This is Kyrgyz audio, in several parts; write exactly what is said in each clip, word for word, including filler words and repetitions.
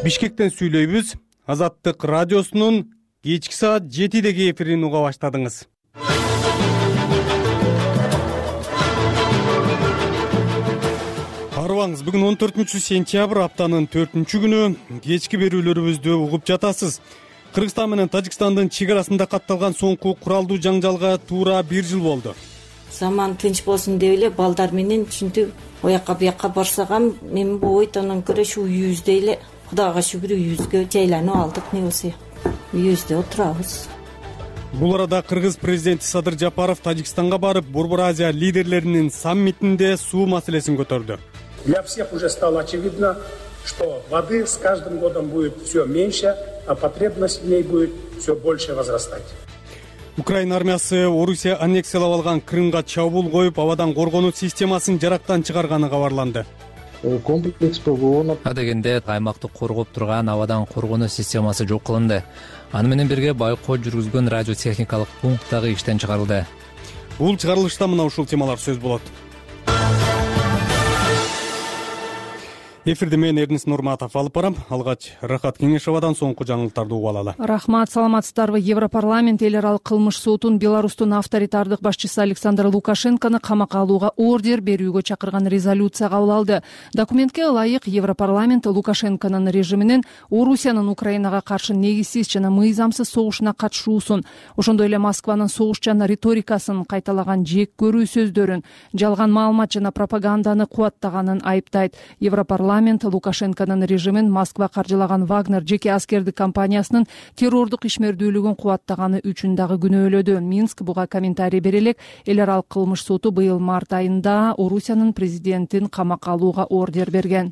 Бишкектен сүйлөйбүз. Азаттык радиосунун кечки саат жетидеги эфирин уга баштадыңыз. Арыбаңыз, бүгүн он төртүнчү сентябрь, аптанын төртүнчү күнү. Кечки берүүлөрүбүздү угуп жатасыз. Кыргызстан менен Тажикстандын чек арасында катталган соңку куралдуу жаңжалга туура бир жыл болду. Заман тынч болсун деп эле балдар менен ушинтип оякка буякка барсагам, мен бу ойдонон көрө ушу үйүбүздө эле, Кудайга шүгүр, үйүбүзгө жайланып алдык, не болсо. Үйүбүздө отурабыз. Бул арада Кыргыз президенти Садыр Жапаров Тажикстанга барып, Борбор Азия лидерлеринин саммитинде суу маселесин көтөрдү. Для всех уже стало очевидно, что воды с каждым годом будет все меньше, а потребность в ней будет все больше возрастать. Украина армиясы Орусия аннексиялап алган Крымга чабуул коюп, абадан коргонуу системасын жарактан чыгарганы кабарланды. Комплекс ПВО дегенде аймакты коргоп турган абадан коргонуу системасы жок кылынды. Аны менен бирге байкоо жүргүзгөн радиотехникалык пункт дагы иштен чыгарылды. Бул чыгарылышта мына ушул темалар сөз болот. Эфирди мен Эрнис Нурматов алып барам. Алгач Рахат Кеңешовадан соңку жаңылыктарды угуп алалы. Рахмат, саламатсыздарбы. Европарламент эл аралык кылмыш сотун Беларустун авторитардык башчысы Александр Лукашенкону камакка алууга ордер берүүгө чакырган резолюция кабыл алды. Документке ылайык Европарламент Лукашенконун режиминин Орусиянын Украинага каршы негизсиз жана мыйзамсыз согушуна катышуусун, ошондой эле Москванын согушчан риторикасын кайталаган жек көрүү сөздөрүн, жалган маалымат жана пропаганданы кубаттаганын айыптайт. Европарламент Парламент Лукашенконун режимин Москва каржылаган Вагнер жеке аскердик компаниясынын террордук ишмердүүлүгүн кубаттаганы үчүн дагы күнөөлөдү. Минск буга комментарий бере элек, эл аралык кылмыш соту быйыл март айында Орусиянын президентин камакка алууга ордер берген.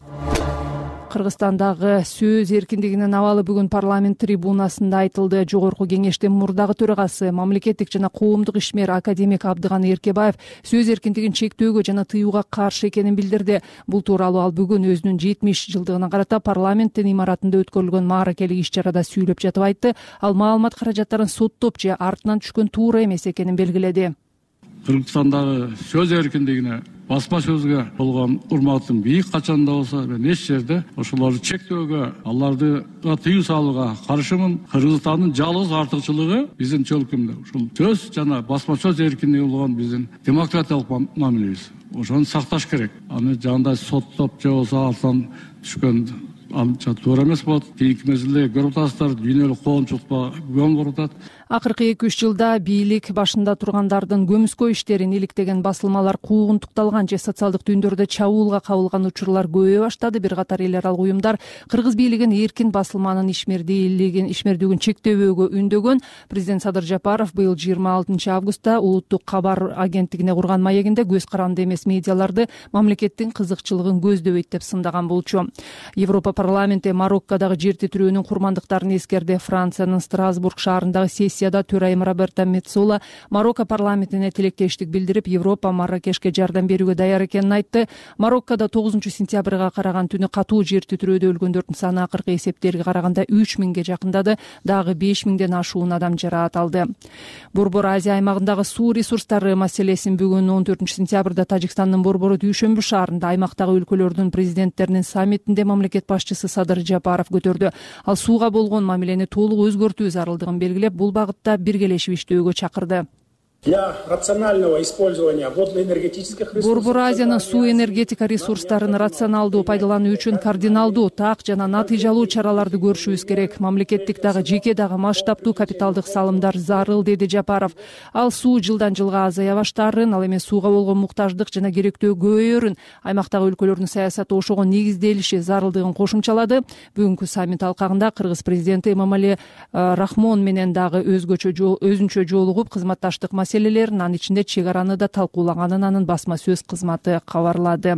Кыргызстандагы сөз эркиндигинин абалы бүгүн парламент трибунасында айтылды. Жогорку кеңештин мурдагы төрагасы, мамлекеттик жана коомдук ишмер академик Абдыган Эркебаев сөз эркиндигин чектөөгө жана тыюуга каршы экенин билдирди. Бул тууралуу ал бүгүн өзүнүн жетимиш жылдыгына карата парламенттин имаратында өткөрүлгөн мааракелик иш-чарада сүйлөп жатып айтты. Ал маалымат каражаттарын соттоп же артынан түшкөн туура эмес экенин белгиледи. Кыргызстандагы сөз эркиндигине, басма сөзгө болгон урматым бийик качанда болсо, мен эч жерде ошолорду чектөөгө, аларды тыюу салууга каршымын. Кыргызстандын жалгыз артыкчылыгы биздин чөлкөмдө ушул сөз жана басма сөз эркиндиги болгон биздин демократиялык мамилебиз. Ошону сакташ керек. Аны жандай соттоп же болсо артынан түшкөн анча туура эмес болот. Кийинки мезгилде көрүп атасыздар, дүйнөлүк коомчулукка күбөн болуп атат. Акыркы эки үч жылда бийлик башында тургандардын көмүскө иштерин иликтеген басылмалар куугунтукталган же социалдык түндөрдө чабуулга кабылган учурлар көбөйө баштады. Бир катар эл аралык уюмдар кыргыз бийлигин эркин басылманын ишмердүүлүгүн ишмердүүлүгүн чектөөгө үндөгөн. Президент Садыр Жапаров быйыл жыйырма алтынчы августта улуттук кабар агенттигине курган маегинде көз каранды эмес медиаларды мамлекеттин кызыкчылыгын көздөбөйт деп сындаган болчу. Европа парламенти Мароккодагы жер титирөөнүн курмандыктарын эскерди. Франциянын Страсбург шаарындагы сессияда төрайым Роберто Меццола Марокко парламентине тилектештик билдирип, Европа Марракешке жардам берүүгө даяр экенин айтты. Мароккодо тогузунчу сентябрга караган түнү катуу жер титирөөдө өлгөндөрдүн саны акыркы эсептерге караганда үч миңге жакындады. Дагы беш миңден ашуун адам жараат алды. Борбор Азия аймагындагы суу ресурстары маселесин бүгүн он төртүнчү сентябрда Тажикстандын Борбору Дүйшөмбү шаарында аймактагы өлкөлөрдүн президенттеринин саммитинде мамлекет башчысы Садыр Жапаров көтөрдү. Ал сууга болгон мамилени толук өзгөртүү зарылдыгын белгилеп, бул багытта биргелешип иштөөгө чакырды. Для рационального использования водно-энергетических ресурсов Борбор Азиянын суу энергетика ресурстарын рационалдуу пайдалануу үчүн кардиналдуу, так жана натыйжалуу чараларды көрүшүбүз керек. Мамлекеттик дагы жеке дагы масштабдуу капиталдык салымдар зарыл, деди Жапаров. Ал суу жылдан жылга азая баштаарын, ал эми сууга болгон муктаждык жана керектөө көбөйөрүн, аймактагы өлкөлөрдүн саясаты ошого негизделиши зарылдыгын кошумчалады. Бүгүнкү саммит алкагында Кыргыз президенти Эмомали Рахмон менен дагы өзгөчө өзүнчө жолугуп кызматташтык маселелерин, анын ичинде чек араны да талкуулаганын анын басма сөз кызматы кабарлады.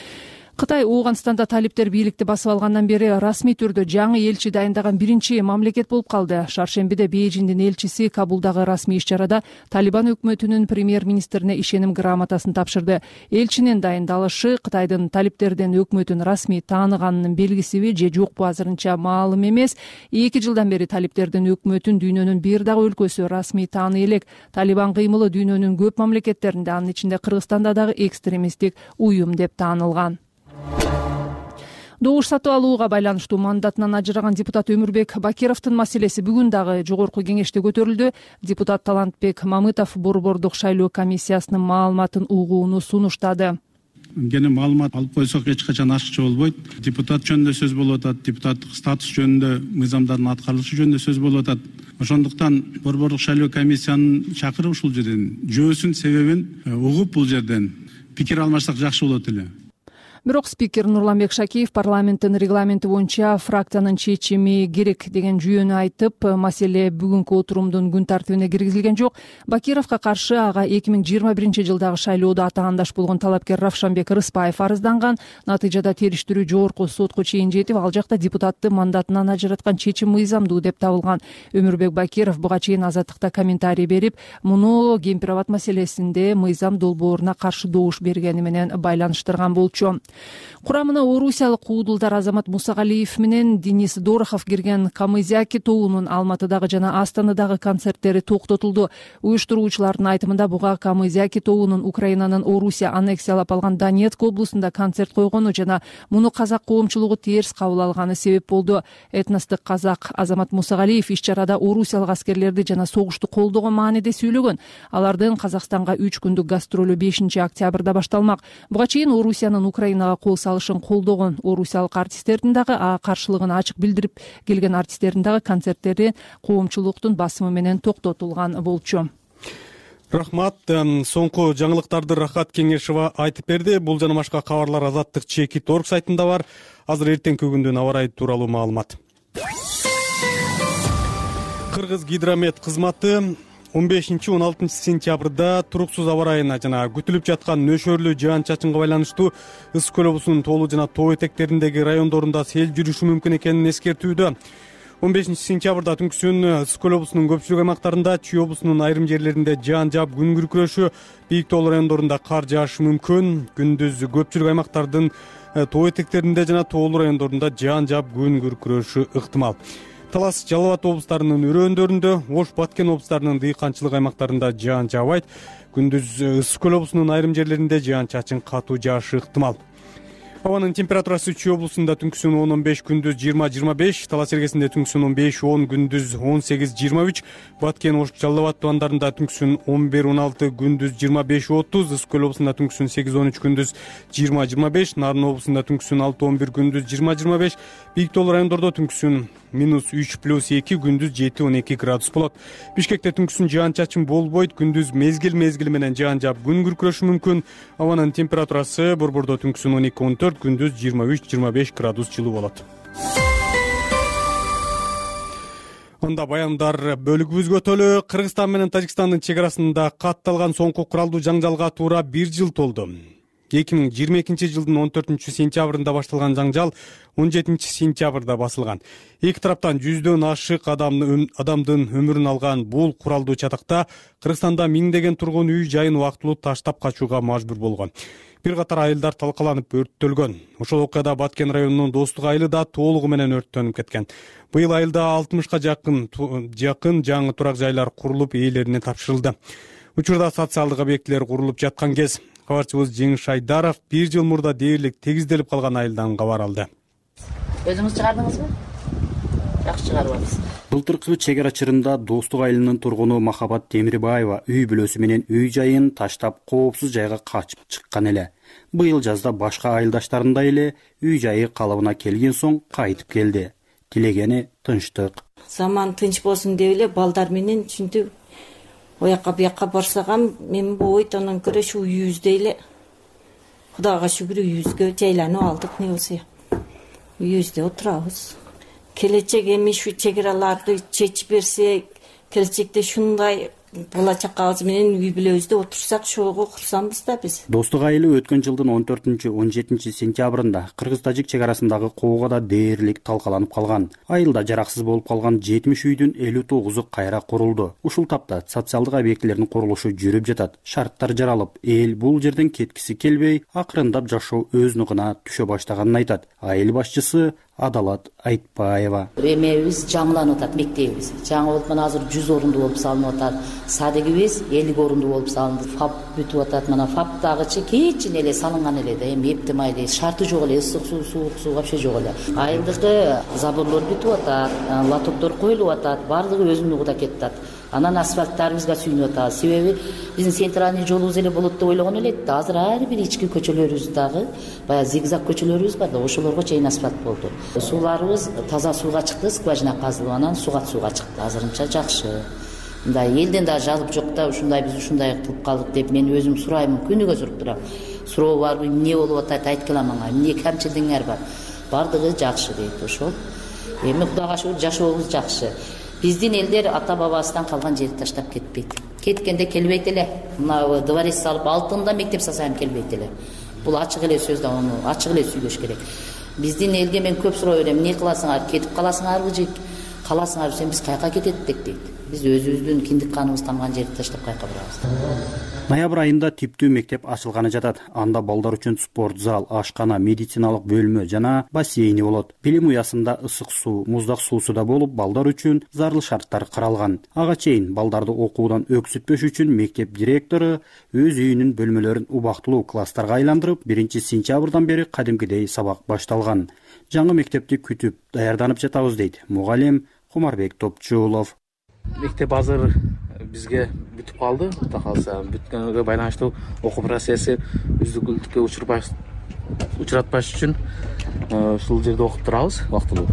Кытай Ооганстанда талиптер бийликти басып алгандан бери расмий түрдө жаңы элчи дайындаган биринчи мамлекет болуп калды. Шаршембиде Бейжиңдин элчиси Кабулдагы расмий иш-чарада Талибан өкмөтүнүн премьер-министрине ишеним грамотасын тапшырды. Элчинин дайындалышы Кытайдын талиптерден өкмөтүн расмий тааныганынын белгисиби же жокпу азырынча маалым эмес. эки жылдан бери талиптердин өкмөтүн дүйнөнүн бир дагы өлкөсү расмий тааный элек. Талибан кыймылы дүйнөнүн көп мамлекеттеринде, анын ичинде Кыргызстанда дагы экстремисттик уюм деп таанылган. Добуш сатып алууга байланыштуу мандатынан ажыраган депутат Өмүрбек Бакировдун маселеси бүгүн дагы жогорку кеңеште көтөрүлдү. Депутат Талантбек Мамытов борбордук шайлоо комиссиясынын маалыматын угууну сунуштады. Гене маалымат алып койсок эч качан ачыкча болбойт. Депутат жөнүндө сөз болуп атат, депутаттык статус жөнүндө, мыйзамдардын аткарылышы жөнүндө сөз болуп атат. Ошондуктан борбордук шайлоо комиссиянын чакырып ушул жерден жөөсүн себебин угуп бул жерден пикир алмашсак жакшы болот эле. Бирок спикер Нурланбек Шакиев парламенттин регламенти боюнча фракциянын чечими керек деген жүйөнү айтып, маселе бүгүнкү отурумдун күн тартибине киргизилген жок. Бакировго каршы ага эки миң жыйырма биринчи жылдагы шайлоодо атаандаш болгон талапкер Равшанбек Рыспаев арызданган. Натыйжада териштирүү жогорку сотко чейин жетип, ал жакта депутатты мандатынан ажыраткан чечим мыйзамдуу деп табылган. Өмүрбек Бакиров буга чейин Азаттыкта комментарий берип, муну кемпир абад маселесинде мыйзам долбооруна каршы добуш бергени менен байланыштырган болчу. Курамына орусиялык куудулдар Азамат Мусагалиев менен Денис Дорохов кирген Камызяки тобунун Алматыдагы жана Астанадагы концерттери токтотулду. Уюштуруучулардын айтымында буга Камызяки тобунун Украинанын Орусия аннексиялап алган Донецк облусунда концерт койгону жана муну казак коомчулугу терс кабыл алганы себеп болду. Этностук казак Азамат Мусагалиев иш-чарада орусиялык аскерлерди жана согушту колдогон мааниде сүйлөгөн. Алардын Казакстанга үч күндүк гастролу бешинчи октябрда башталмак. Буга чейин Орусиянын Украина кол салышын колдогон орусиялык артисттердин дагы каршылыгын ачык билдирип келген артисттердин дагы концерттери коомчулуктун басымы менен токтотулган болчу. Рахмат. Соңку жаңылыктарды Рахат Кеңешова айтып берди. Бул жана башка кабарлар Азаттык Чекит орг сайтында бар. Азыр эртеңки күндүн аба ырайы тууралуу маалымат. Кыргыз гидромет кызматы он бешинчи он алтынчы сентябрда туруксуз аба ырайына жана күтүлүп жаткан нөшөрлүү жаан-чачынга байланыштуу Ысык көл облусунун тоолуу жана тоо этектериндеги райондорунда сел жүрүшү мүмкүн экенин эскертүүдө. он бешинчи сентябрда түнкүсүн Ысык көл облусунун көпчүлүк аймактарында, Чүй облусунун айрым жерлеринде жаан жаап күн күркүрөшү, бийик тоолуу райондорунда кар жаашы мүмкүн. Күндүз көпчүлүк аймактардын тоо этектеринде жана тоолуу райондорунда жаан жаап күн күркүрөшү ыктымал. Талас, Жалал Абад облустарынын өрөөндөрүндө, Ош, Баткен облустарынын дыйканчылык аймактарында жаан жаабайт. Күндүз Ысык көл облусунун айрым жерлеринде жаан-чачын катуу жаашы ыктымал. Абанын температурасы Чүй облусунда түнкүсүн он он беш, күндүз жыйырма жыйырма беш, Талас эргесинде түнкүсүн он беш он, күндүз он сегиз жыйырма үч, Баткен, Ош, Жалал Абад тубандарында түнкүсүн он бир он алты, күндүз жыйырма беш отуз, Ысык көл облусунда түнкүсүн сегиз он үч, күндүз жыйырма жыйырма беш, Нарын облусунда түнкүсүн алты он бир, күндүз жыйырма жыйырма беш, бийик тоолуу райондордо түнкүсүн минус үч плюс эки, күндүз жети он эки градус болот. Бишкекте түнкүсүн жаан-чачын болбойт, күндүз мезгил мезгили менен жаан жаап күн күркүрөшү мүмкүн. Абанын температурасы Борбордо түнкүсүн он эки он төрт, күндүз жыйырма үч жыйырма беш градус жылуу болот. Анда баяндар бөлүгүбүзгө өтөлү. Кыргызстан менен Тажикстандын чек арасында катталган соңку куралдуу жаңжалга туура бир жыл толду. эки миң жыйырма экинчи жылдын он төртүнчү сентябрында башталган жаңжал он жетинчи сентябрда басылган. Эки тараптан жүздөн ашык адамдын өмүрүн алган бул куралдуу чатакта Кыргызстанда миңдеген тургун үй жайын убактылуу таштап качууга мажбур болгон. Бир катар айылдар талкаланып өрттөлгөн. Ошол окуяда Баткен районунун Достук айылы да толугу менен өрттөнүп кеткен. Быйыл айылда алтымышка жакын жакын жаңы турак жайлар курулуп ээлерине тапшырылды. Учурда социалдык объектилер курулуп жаткан кез. Кабарчыбыз Жеңиш Айдаров бир жыл мурда дээрлик тегизделип калган айылдан кабар алды. Өзүңүз чыгардыңызбы? Жакшы чыгарбапсыз. Былтыркы чек ара чырында Достук айылынын тургуну Махабат Темирбаева үй бүлөсү менен үй жайын таштап коопсуз жайга качып чыккан эле. Быйыл жазда башка айылдаштарындай эле үй жайы калыбына келген соң кайтып келди. Тилегени тынчтык. Заман тынч болсун деп эле балдар менен чүнтү оякка буякка барсагам, мен бу ойдон көрө ушу үйүбүздө эле Кудайга шүгүр үйүбүзгө жайланып алдык, не болсо. Үйүбүздө отурабыз. Келечек эми ушу чек араларды чечип берсе, келечекте шундай бала чакабыз менен үй бүлөбүздө отурсак шого курсамбыз да биз. Достук айылы өткөн жылдын он төртүнчү он жетинчи сентябрында Кыргыз-Тажик чек арасындагы коого да дээрлик талкаланып калган. Айылда жараксыз болуп калган жетимиш үйдүн элүү тогузу кайра курулду. Ушул тапта социалдык объектилердин курулушу жүрүп жатат. Шарттар жаралып, эл бул жерден кеткиси келбей, акырындап жашоо өз нугуна түшө баштаганын айтат айыл башчысы Адалат Айтпаева. Эмебиз жаңыланып атат, мектебибиз. Жаңы болуп мына азыр жүз орундуу болуп салынып атат. Садыгыбыз элүү орундуу болуп салынды. ФАП бүтүп атат. Мына фап дагычы кечине эле салынган эле да, эми эптем айда шарты жок эле, ысык суу, суук суу вообще жок эле. Айылдыкы заборлор бүтүп атат, лотоктор коюлуп атат, баардыгы өзүнүн угуда кетип атат. Анан асфальттарыбызга сүйүнүп атабыз. Себеби биздин центральный жолубуз эле болот деп ойлогон элек да. Азыр ар бир ички көчөлөрүбүз дагы баягы зигзаг көчөлөрүбүз бар да, ошолорго чейин асфальт болду. Сууларыбыз таза сууга чыкты, скважина казылып, анан сугат сууга чыкты. Азырынча жакшы. Мындай элден да жазып жок да, ушундай биз ушундай кылып калдык деп мен өзүм сураймын, күнүгө суруп турам. Суроо барбы, эмне болуп атат, айткыла мага, эмне камчылыгыңар бар? Бардыгы жакшы дейт ошол. Эми Кудайга шүгүр жашообуз жакшы. Биздин элдер ата бабасынан калган жерди таштап кетпейт. Кеткенде келбейт эле. Мына дворец салып, алтында мектеп салсам келбейт эле. Бул ачык эле сөз да, аны ачык эле сүйлөш керек. Биздин элге мен көп суроо берем, эмне кыласыңар, кетип каласыңарбы же каласыңар десем, биз кайка кететтик дейт. Биз өзүбүздүн киндик каныбыз тамган жерди таштап кайка барабыз. Ноябрь айында типтүү мектеп ачылганы жатат. Анда балдар үчүн спорт зал, ашкана, медициналык бөлмө жана бассейни болот. Билим уясында ысык суу, муздак суусу да болуп, балдар үчүн зарыл шарттар каралган. Ага чейин балдарды окуудан өксүтпөш үчүн мектеп директору өз үйүнүн бөлмөлөрүн убактылуу класстарга айландырып, биринчи сентябрдан бери кадимкидей сабак башталган. Жаңы мектепти күтүп, даярданып жатабыз дейт мугалим Кумарбек Топчулов. Мектеп азыр бизге бүтүп калды. Кудай калса, бүткөнгө байланыштуу окуу процесси үздүкүлдүккө учурбаш учуратпаш үчүн ушул жерде окуп турабыз убактылуу.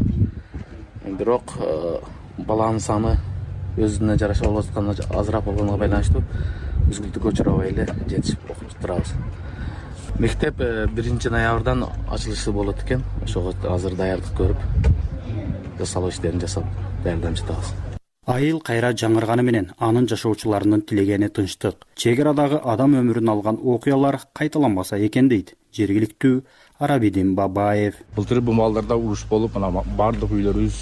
Бирок баланын саны өзүнө жараша болуп атканы азыраак болгонуна байланыштуу үздүкүлдүккө учурабай эле жетишип окуп турабыз. Мектеп биринчи ноябрдан ачылышы болот экен. Ошого азыр даярдык көрүп, жасалуу иштерин жасап даярданып жатабыз. Айыл кайра жаңырганы менен анын жашоочуларынын тилегени тынчтык. Чек арадагы адам өмүрүн алган окуялар кайталанбаса экен дейт жергиликтүү Арабидин Бабаев. Былтыр бул малдарда уруш болуп, мына бардык үйлөрүбүз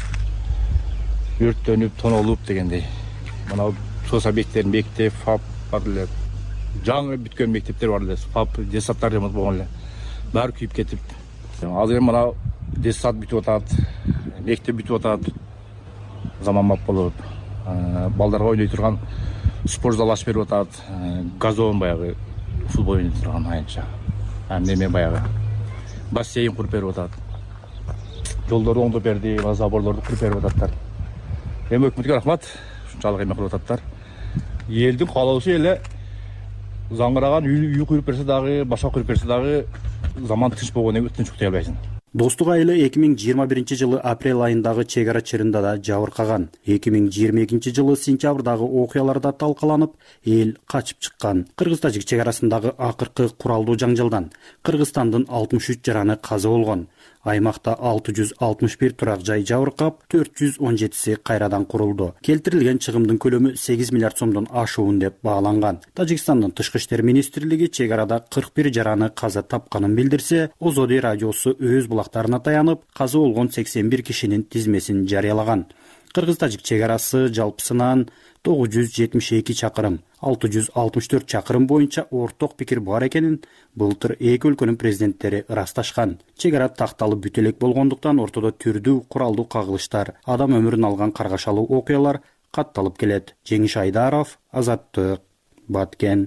өрттөнүп, тонолуп дегендей. Мына соц объекттерин мектеп, фап бар эле. Жаңы бүткөн мектептер бар эле. Фап, детсадтар ремонт болгон эле. Баары күйүп кетип. Азыр мына детсад бүтүп атат, мектеп бүтүп атат. Заманбап болуп, балдарга ойной турган спорт зал ачып берип атат, газон баягы футбол ойной турган айынча. Неме баягы бассейн куруп берип атат. Жолдорду оңдоп берди, заборлорду куруп берип ататтар. Эми өкмөткө рахмат, ушунчалык эме кылып ататтар. Элдин каалоосу эле заңгыраган үй куруп берсе дагы, башка куруп берсе дагы заман тынч болгондон кийин тынч уктай албайсың. Достук айылы эки миң жыйырма биринчи жылы апрель айындагы чек ара чырында да жабыркаган. эки миң жыйырма экинчи жылы сентябрдагы окуяларда талкаланып, эл качып чыккан. Кыргыз-тажик чек арасындагы акыркы куралдуу жаңжалдан Кыргызстандын алтымыш үч жараны каза болгон. Аймакта алты жүз алтымыш бир турак жай жабыркап, төрт жүз он жетиси кайрадан курулду. Келтирилген чыгымдын көлөмү сегиз миллиард сомдон ашуун деп бааланган. Тажикстандын тышкы иштер министрлиги чек арада кырк бир жараны каза тапканын билдирсе, Озоди радиосу өз булактарына таянып, каза болгон сексен бир кишинин тизмесин жарыялаган. Кыргыз-тажик чек арасы жалпысынан тогуз жүз жетимиш эки чакырым, алты жүз алтымыш төрт чакырым боюнча орток пикир бар экенин былтыр эки өлкөнүн президенттери ырасташкан. Чек ара такталып бүтө элек болгондуктан ортодо түрдүү куралдуу кагылыштар, адам өмүрүн алган каргашалуу окуялар катталып келет. Жеңиш Айдаров, Азаттык, Баткен.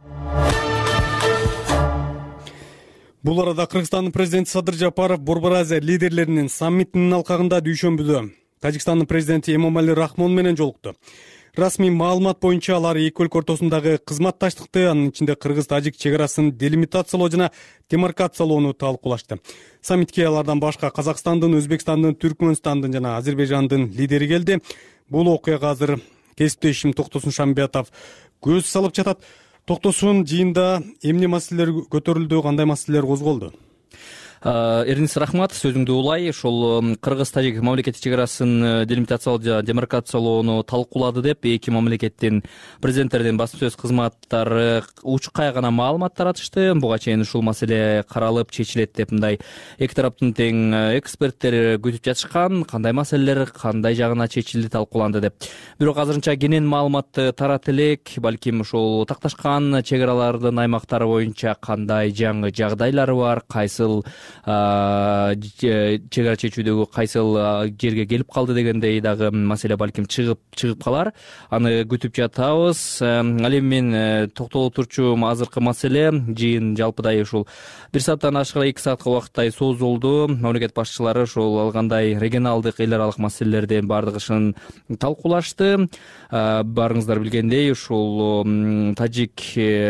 Бул арада Кыргызстандын президенти Садыр Жапаров Борбор Азия лидерлеринин саммитинин алкагында дүйшөмбүдө Тажикстандын президенти Эмомали Рахмон менен жолукту. Расмий маалымат боюнча алар эки өлкө ортосундагы кызматташтыкты, анын ичинде кыргыз-тажик чек арасын делимитациялоо жана демаркациялоону талкуулашты. Саммитке алардан башка Казакстандын, Өзбекстандын, Түркмөнстандын жана Азербайжандын лидери келди. Бул окуяга азыр кесиптешим Токтосун Шамбиятов көз салып жатат. Токтосун, жыйында эмне маселелер көтөрүлдү, кандай маселелер козголду? Эрнис, рахмат, сөзүңдү улай. Ошол Кыргыз-тажик мамлекеттик чек арасын делимитациялоо жана демаркациялоону талкуулады деп эки мамлекеттин президенттеринин басма сөз кызматтары учкай гана маалымат таратышты. Буга чейин ушул маселе каралып чечилет деп мындай эки тараптын тең эксперттери күтүп жатышкан. Кандай маселелер кандай жагына чечилди, талкууланды деп. Бирок азырынча кенен маалыматты тарат элек. Балким ошол такташкан чек аралардын аймактары боюнча кандай жаңы жагдайлары бар, кайсыл чек ара чечүүдөгү кайсыл жерге келип калды дегендей дагы маселе балким чыгып чыгып калар. Аны күтүп жатабыз. Ал эми мен токтоло турчу азыркы маселе жыйын жалпыдай ушул бир сааттан ашык эки саатка убакыттай созулду. Мамлекет башчылары ошол алгандай регионалдык эл аралык маселелердин баардыгын талкуулашты. Баарыңыздар билгендей ушул тажик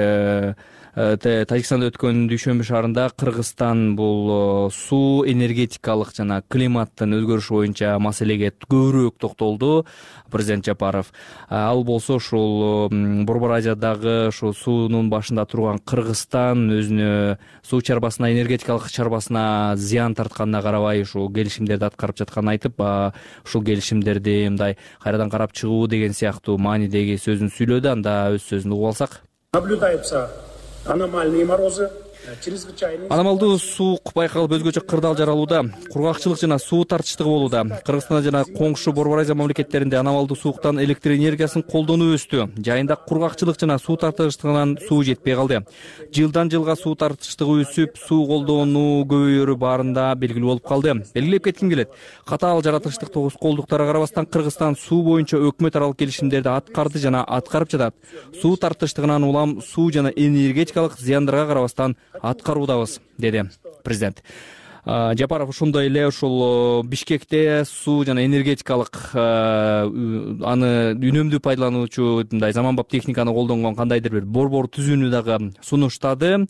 Тажикстанда өткөн дүйшөмбү шаарында Кыргызстан бул суу энергетикалык жана климаттын өзгөрүшү боюнча маселеге көбүрөөк токтолду президент Жапаров. Ал болсо ушул Борбор Азиядагы ушул суунун башында турган Кыргызстан өзүнө суу чарбасына, энергетикалык чарбасына зыян тартканына карабай ушул келишимдерди аткарып жатканын айтып, ушул келишимдерди мындай кайрадан карап чыгуу деген сыяктуу маанидеги сөзүн сүйлөдү. Анда өз сөзүн угуп алсак. Наблюдаются аномальные морозы. Аномалдуу суук байкалып өзгөчө кырдаал жаралууда. Кургакчылык жана суу тартыштыгы болууда. Кыргызстанда жана коңшу Борбор Азия мамлекеттеринде аномалдуу сууктан электр энергиясын колдонуу өстү. Жайында кургакчылык жана суу тартыштыгынан суу жетпей калды. Жылдан жылга суу тартыштыгы өсүп, суу колдонуу көбөйөрү баарында белгилүү болуп калды. Белгилеп кетким келет. Катаал жаратылыштык колдуктарга карабастан Кыргызстан суу боюнча өкмөт аралык келишимдерди аткарды жана аткарып жатат. Суу тартыштыгынан улам суу жана энергетикалык зыяндарга карабастан аткаруудабыз, деди президент. Жапаров ошондой эле ушул Бишкекте суу жана энергетикалык аны үнөмдүү пайдалануучу мындай заманбап техниканы колдонгон кандайдыр бир борбор түзүүнү дагы сунуштады.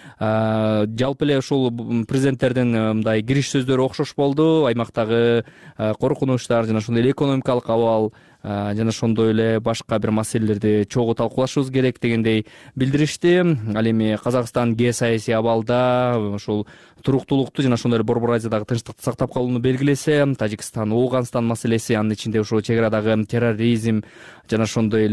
Жалпы эле ушул президенттердин мындай кириш сөздөрү окшош болду. Аймактагы коркунучтар жана ошондой эле экономикалык абал жана ошондой эле башка бир маселелерди чогуу талкуулашыбыз керек дегендей билдиришти. Ал эми Казакстан геосаясий абалда ушул туруктуулукту жана ошондой эле Борбор Азиядагы тынчтыкты сактап калууну белгилесе, Тажикстан, Ооганстан маселеси, анын ичинде ошол чек арадагы терроризм жана ошондой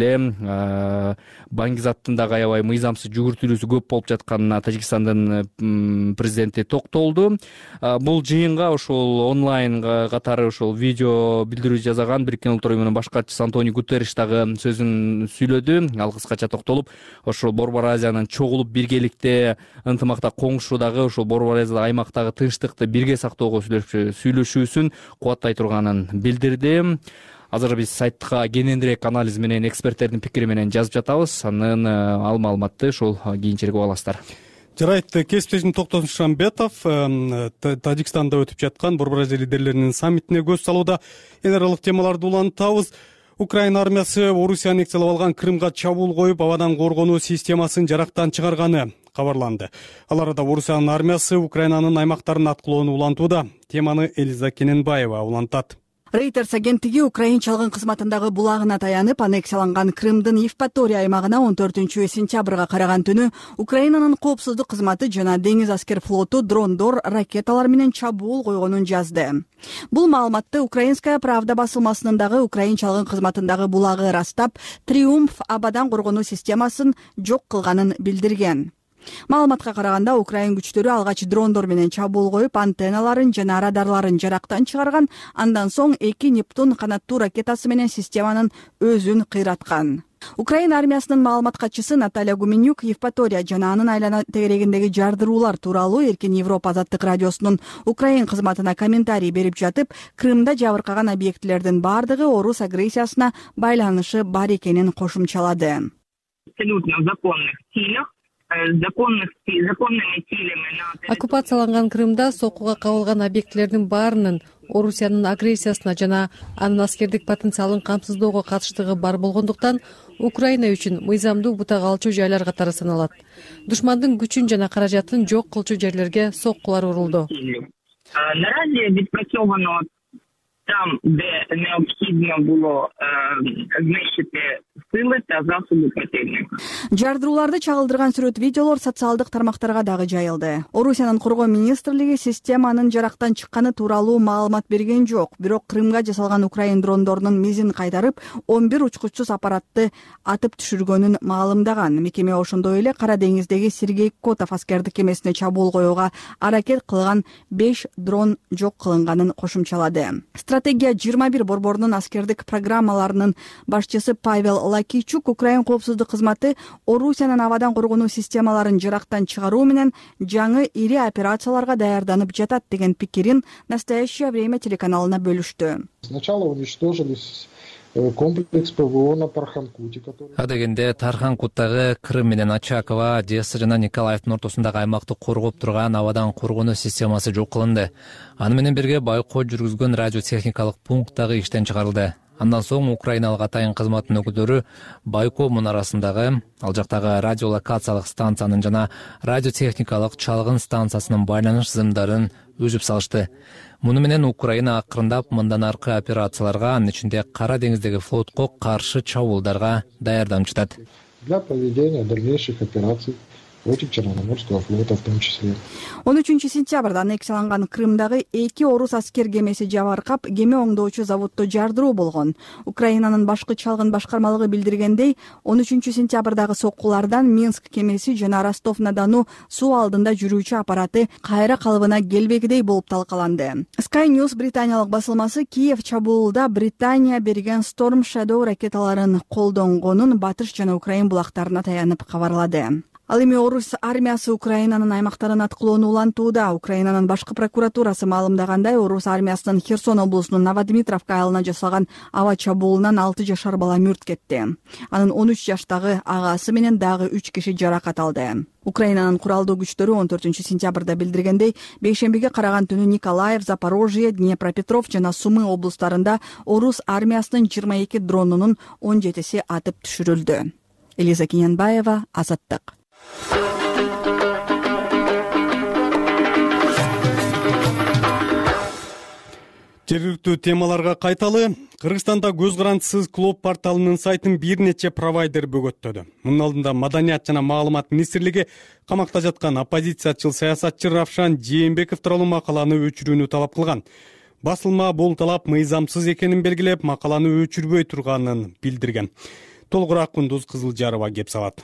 эле баңгизаттын дагы аябай мыйзамсыз жүгүртүлүүсү көп болуп жатканына Тажикстандын президенти токтолду. Бул жыйынга ошол онлайн катары ошол видео билдирүү жасаган Бириккен Улуттар уюмунун баш катчысы Антонио Гутерриш дагы сөзүн сүйлөдү. Ал кыскача токтолуп, ошол Борбор Азиянын чогулуп биргеликте ынтымакта коңшудагы ошол Борбор Азия аймактагы тынчтыкты бирге сактоого сүйлөшүүсүн кубаттай турганын билдирди. Азыр биз сайтка кененирээк анализ менен эксперттердин пикири менен жазып жатабыз. Анын ал маалыматты ушул кийинчерээк уга аласыздар. Жарайт, кесиптешим Токтосун Шамбетов Тажикстанда өтүп жаткан Борбор Азия лидерлеринин саммитине көз салууда. Эл аралык темаларды улантабыз. Украина армиясы Орусия аннексиялап алган Крымга чабуул коюп, абадан коргонуу системасын жарактан чыгарганы кабарланды. Ал арада Орусиянын армиясы Украинанын аймактарын аткылоону улантууда. Теманы Элиза Кененбаева улантат. Reuters агенттиги украинчалыгын кызматындагы булагына таянып, аннексияланган Крымдын Евпатория аймагына он төртүнчү сентябрга караган түнү Украинанын коопсуздук кызматы жана деңиз аскер флоту дрондор, ракеталар менен чабуул койгонун жазды. Бул маалыматты Украинская правда басылмасынын дагы украинчалыгын кызматындагы булагы ырастап, Триумф абадан коргонуу системасын жок кылганын билдирген. Маалыматка караганда, Украин күчтөрү алгач дрондор менен чабуул коюп, антенналарын жана радарларын жарактан чыгарган, андан соң эки Нептун канаттуу ракетасы менен системанын өзүн кыйраткан. Украина армиясынын маалымат катчысы Наталья Гуменюк Евпатория жана анын айлана тегерегиндеги жардыруулар тууралуу Эркин Европа азаттык радиосунун Украин кызматына комментарий берип жатып, Крымда жабыркаган объектилердин бардыгы орус агрессиясына байланышы бар экенин кошумчалады. Абсолютно законных целях. Оккупацияланган Крымда сокууга кабылган объектилердин баарынын Орусиянын агрессиясына жана анын аскердик потенциалын камсыздоого катыштыгы бар болгондуктан Украина үчүн мыйзамдуу бутак алчу жайлар катары саналат. Душмандын күчүн жана каражатын жок кылчу жерлерге соккулар урулду. Там, де необхідно було знищити сили та засоби противника. Жардырууларды чагылдырган сүрөт видеолор социалдык тармактарга дагы жайылды. Орусиянын коргоо министрлиги системанын жарактан чыкканы тууралуу маалымат берген жок, бирок Крымга жасалган Украин дрондорунун мизин кайтарып, он бир учкучсуз аппаратты атып түшүргөнүн маалымдаган. Мекеме ошондой эле Кара деңиздеги Сергей Котов аскердик кемесине чабуул коюуга аракет кылган беш дрон жок кылынганын кошумчалады. Стратегия жыйырма бир борборунун аскердик программаларынын башчысы Павел Михаила Кийчук Украин коопсуздук кызматы Орусиянын абадан коргонуу системаларын жырактан чыгаруу менен жаңы ири операцияларга даярданып жатат деген пикирин «Настоящее время» телеканалына бөлүштү. Сначала уничтожились комплекс ПВО на Тарханкуте. Адегенде Тарханкуттагы Крым менен Очаково, Одесса жана Николаевдин ортосундагы аймакты коргоп турган абадан коргонуу системасы жок кылынды. Аны менен бирге байкоо жүргүзгөн радиотехникалык пункт дагы иштен чыгарылды. Андан соң Украиналык атайын кызматтын өкүлдөрү байкоо мунарасындагы ал жактагы радиолокациялык станциянын жана радиотехникалык чалгын станциясынын байланыш сызымдарын үзүп салышты. Муну менен Украина акырындап мындан аркы операцияларга, анын ичинде Кара деңиздеги флотко каршы чабуулдарга даярданып жатат. Для проведения дальнейших операций против Черноморского флота в том числе. он үчүнчү сентябрда аннексияланган Крымдагы эки орус аскер кемеси жабыркап, кеме оңдоочу заводдо жардыруу болгон. Украинанын башкы чалгын башкармалыгы билдиргендей, он үчүнчү сентябрдагы соккулардан Минск кемеси жана Ростов-на-Дону суу алдында жүрүүчү аппараты кайра калыбына келбегидей болуп талкаланды. Sky News британиялык басылмасы Киев чабуулда Британия берген Storm Shadow ракеталарын колдонгонун Батыш жана Украин булактарына таянып кабарлады. Ал эми орус армиясы Украинанын аймактарын аткылоону улантууда. Украинанын башкы прокуратурасы маалымдагандай, орус армиясынын Херсон облусунун Новодмитровка айылына жасалган аба чабуулунан алты жашар бала мүрт кетти. Анын он үч жаштагы агасы менен дагы үч киши жаракат алды. Украинанын куралдуу күчтөрү он төртүнчү сентябрда билдиргендей, бейшембиге караган түнү Николаев, Запорожье, Днепропетров жана Сумы облустарында орус армиясынын жыйырма эки дронунун он жетиси атып түшүрүлдү. Элиза Кинянбаева, Азаттык. Жергиликтүү темаларга кайталы. Кыргызстанда көз карандысыз клуб порталынын сайтын бир нече провайдер бөгөттөдү. Мунун алдында Маданият жана маалымат министрлиги камакта жаткан оппозициячыл саясатчы Равшан Жээнбеков тууралуу макаланы өчүрүүнү талап кылган. Басылма бул талап мыйзамсыз экенин белгилеп, макаланы өчүрбөй турганын билдирген. Толугураак Кундуз Кызылжарова кеп салат.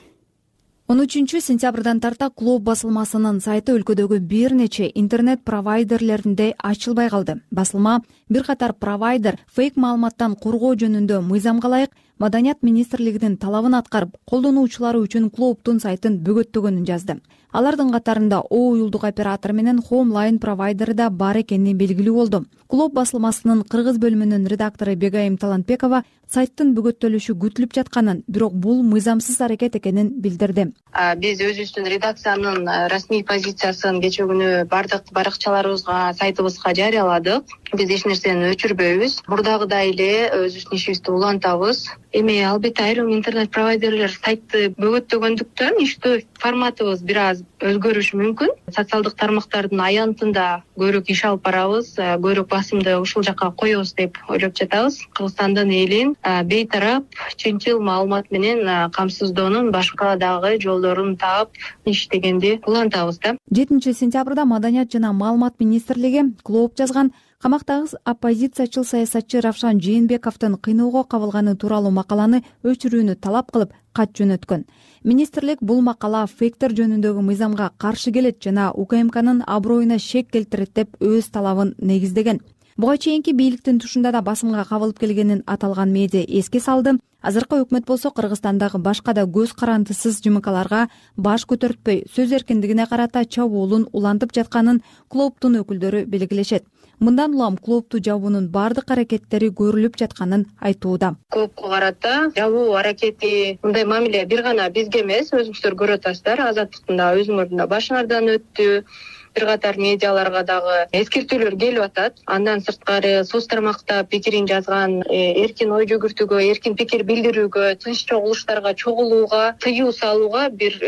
он үчүнчү сентябрдан тарта клуб басылмасынын сайты өлкөдөгү бир нече интернет провайдерлеринде ачылбай калды. Басылма бир катар провайдер фейк маалыматтан коргоо жөнүндө мыйзамга ылайык Маданият министрлигинин талабын аткарып, колдонуучулары үчүн клубтун сайтын бөгөттөгөнүн жазды. Алардын катарында О уюлдук оператор менен Homeline провайдери да бар экени белгилүү болду. Клуб басылмасынын кыргыз бөлүмүнүн редактору Бегайым Талантбекова сайттын бөгөттөлүшү күтүлүп жатканын, бирок бул мыйзамсыз аракет экенин билдирди. Биз өзүбүздүн редакциянын расмий позициясын кечээ күнү бардык баракчаларыбызга, сайтыбызга жарыяладык. Биз эч нерсени өчүрбөйбүз. Мурдагыдай эле өзүбүздүн ишибизди улантабыз. Эми албетте айрым интернет провайдерлер сайтты бөгөттөгөндүктөн иштөө форматыбыз бир аз өзгөрүшү мүмкүн. Социалдык тармактардын аянтында көбүрөөк иш алып барабыз, көбүрөөк басымды ушул жакка коебуз деп ойлоп жатабыз. Кыргызстандын элин бейтарап, чынчыл маалымат менен камсыздоонун башка дагы жолдорун таап иштегенди улантабыз да. жетинчи сентябрда Маданият жана маалымат министрлиги клуб жазган камактагы оппозициячыл саясатчы Равшан Жээнбековдун кыйноого кабылганы тууралуу макаланы өчүрүүнү талап кылып кат жөнөткөн. Министрлик бул макала фейктер жөнүндөгү мыйзамга каршы келет жана УКМКнын аброюна шек келтирет деп өз талабын негиздеген. Буга чейинки бийликтин тушунда да басымга кабылып келгенин аталган медиа эске салды. Азыркы өкмөт болсо Кыргызстандагы башка да көз карандысыз жымыкаларга баш көтөртпөй, сөз эркиндигине карата чабуулун улантып жатканын клубтун өкүлдөрү белгилешет. Мындан улам клубту жабуунун бардык аракеттери көрүлүп жатканын айтууда. Клубко карата жабуу аракети мындай мамиле бир гана бизге эмес, өзүңүздөр көрүп атасыздар. Азаттыктын да өзүңөрдүн да башыңардан өттү. Бир катар медиаларга дагы эскертүүлөр келип атат. Андан сырткары соц тармакта пикирин жазган, эркин ой жүгүртүүгө, эркин пикир билдирүүгө, тынч чогулуштарга чогулууга тыюу салууга бир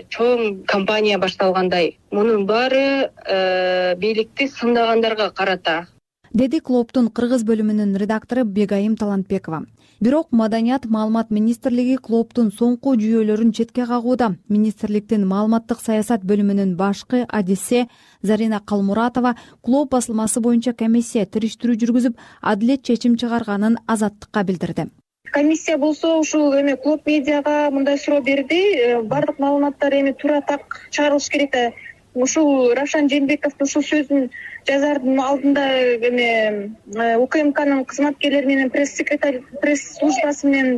чоң кампания башталгандай. Мунун баары бийликти сындагандарга карата, деди клубтун кыргыз бөлүмүнүн редактору Бегайым Талантбекова. Бирок Маданият маалымат министрлиги клубтун соңку жүйөлөрүн четке кагууда. Министрликтин маалыматтык саясат бөлүмүнүн башкы адиси Зарина Калмуратова клуб басылмасы боюнча комиссия териштирүү жүргүзүп, адилет чечим чыгарганын Азаттыкка билдирди. Комиссия болсо ушул эми клуб медиага мындай суроо берди. Бардык маалыматтар эми туура так чыгарылыш керек да. Ушул Равшан Жээнбековдун ушул сөзүн жазардын алдында эми УКМКнын кызматкерлери менен пресс-секретарь, пресс-службасы менен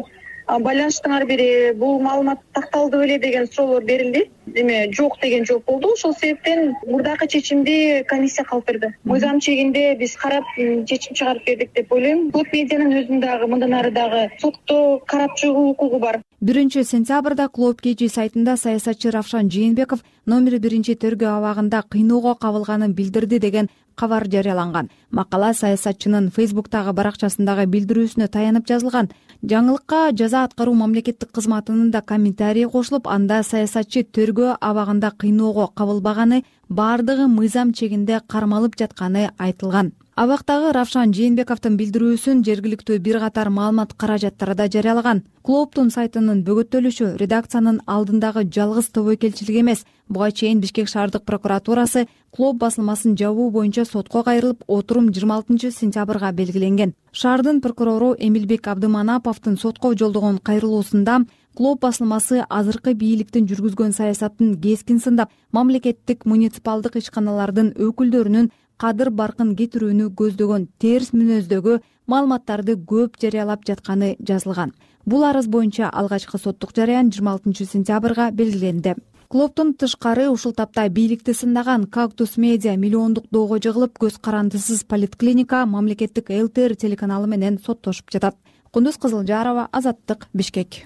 байланыштың ар бери бул маалымат такталды беле деген суроолор берилди. Эме жок деген жооп болду. Ошол себептен мурдакы чечимди комиссия кабыл берди. Мыйзам чегинде биз карап чечим чыгарып бердик деп ойлойм. Клуб медианын өзүнүн дагы мындан ары дагы сотто карап чыгуу укугу бар. биринчи сентябрда Клуб кей жи сайтында саясатчы Равшан Жээнбеков номер биринчи тергөө абагында кыйноого кабылганын билдирди деген кабар жарыяланган. Макала саясатчынын Фейсбуктагы баракчасындагы билдирүүсүнө таянып жазылган. Жаңылыкка жаза аткаруу мамлекеттик кызматынын да комментарий кошулуп, анда саясатчы тергөө абагында кыйноого кабылбаганы бардыгы мыйзам чегинде кармалып жатканы айтылган. Абактагы Равшан Жээнбековдун билдирүүсүн жергиликтүү бир катар маалымат каражаттары да жарыялаган. Клубтун сайтынын бөгөттөлүшү редакциянын алдындагы жалгыз тобойкелчилик эмес. Буга чейин Бишкек шаардык прокуратурасы Клуб басылмасын жабуу боюнча сотко кайрылып, отурум жыйырма алтынчы сентябрга белгиленген. Шаардын прокурору Эмилбек Абдыманаповдун сотко жолдогон кайрылуусунда Клуб басылмасы азыркы бийликтин жүргүзгөн саясатын кескин сындап, мамлекеттик муниципалдык ишканалардын өкүлдөрүнүн кадыр баркын кетирүүнү көздөгөн терс мүнөздөгү маалыматтарды көп жарыялап жатканы жазылган. Бул арыз боюнча алгачкы соттук жарыян жыйырма алтынчы сентябрга белгиленди. Клубтун тышкары ушул тапта бийликти сындаган Кактус Медиа миллиондук доого жыгылып, көз карандысыз поликлиника мамлекеттик ЛТР телеканалы менен соттошуп жатат. Кундуз Кызылжарова, Азаттык, Бишкек.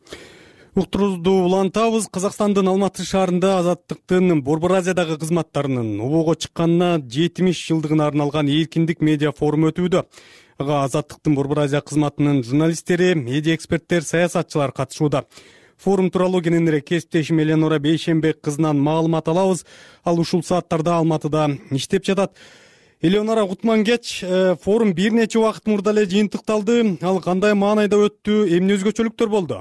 Уктурубузду улантабыз. Казакстандын Алматы шаарында Азаттыктын Борбор Азиядагы кызматтарынын обого чыкканына жетимиш жылдыгына арналган эркиндик медиа форум өтүүдө. Ага Азаттыктын Борбор Азия кызматынын журналисттери, медиа эксперттер, саясатчылар катышууда. Форум тууралуу кененирээк кесиптешим Эленора Бейшенбек кызынан маалымат алабыз. Ал ушул сааттарда Алматыда иштеп жатат. Эленора, кутман кеч. Форум бир нече убакыт мурда эле жыйынтыкталды. Ал кандай маанайда өттү? Эмне өзгөчөлүктөр болду?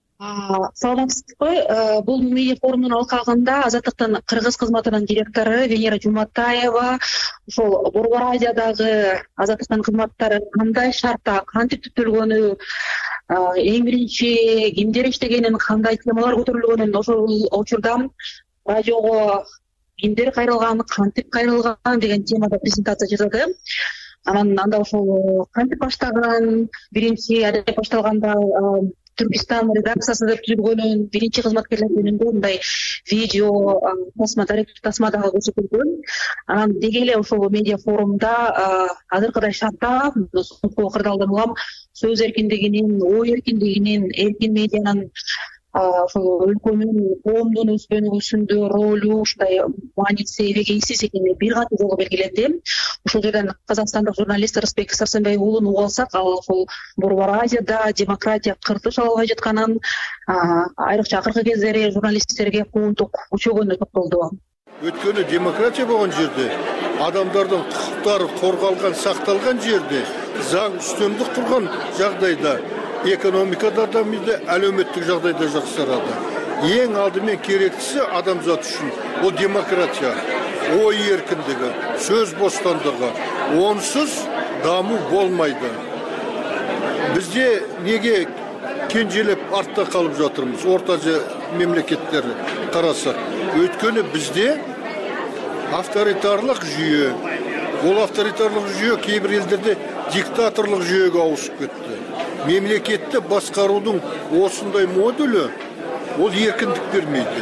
Саламатсызбы. Бул медиа форумдун алкагында Азаттыктын кыргыз кызматынын директору Венера Жуматаева ошол Борбор Азиядагы Азаттыктын кызматтары кандай шартта кантип түзүлгөнү, эң биринчи кимдер иштегенин, кандай темалар көтөрүлгөнүн, ошол учурда радиого кимдер кайрылган, кантип кайрылган деген темада презентация жасады. Анан анда ошол кантип баштаган, биринчи адеп башталганда Түркистан редакциясы деп түзүлгөнүн, биринчи кызматкерлер жөнүндө мындай видео тасма, даректүү тасма дагы көрсөтүлгөн. Анан деги эле ошол медиа форумда азыркыдай шартта кырдаалдан улам сөз эркиндигинин, ой эркиндигинин, эркин медианын ошол өлкөнүн, коомдун өспөнүүсүндө ролу ушундай мааниси, эгегейсиз экени бир катуу жолу белгиленди. Ушул жерден казакстандык журналист Рысбек Сарсенбай уулун угуп алсак, ал ошол Борбор Азияда демократия кыртыш албай жатканын, айрыкча акыркы кездери журналисттерге куугунтук күчөгөнүнө токтолду. Өткөнү демократия болгон жерде, адамдардын укуктары корголгон, сакталган жерде, заң үстөмдүк турган жагдайда экономикада да миде, әлеуметтик жагдайда жакшырады. Эң алдымен керектisi адамзат үчүн ол демократия, ой эркиндиги, сөз бостандыгы. Онсуз дамуу болмайды. Бизде неге кенжелеп артта калып жатырмыз? Орта Азия мемлекеттери карасак, өткөнү бизде авторитарлык жүйө, ол авторитарлык жүйө кээ бир элдерде диктаторлук жүйөгө ауысып кетти. Мемлекетти баскаруудун осундай модулу ол эркиндик бермейди.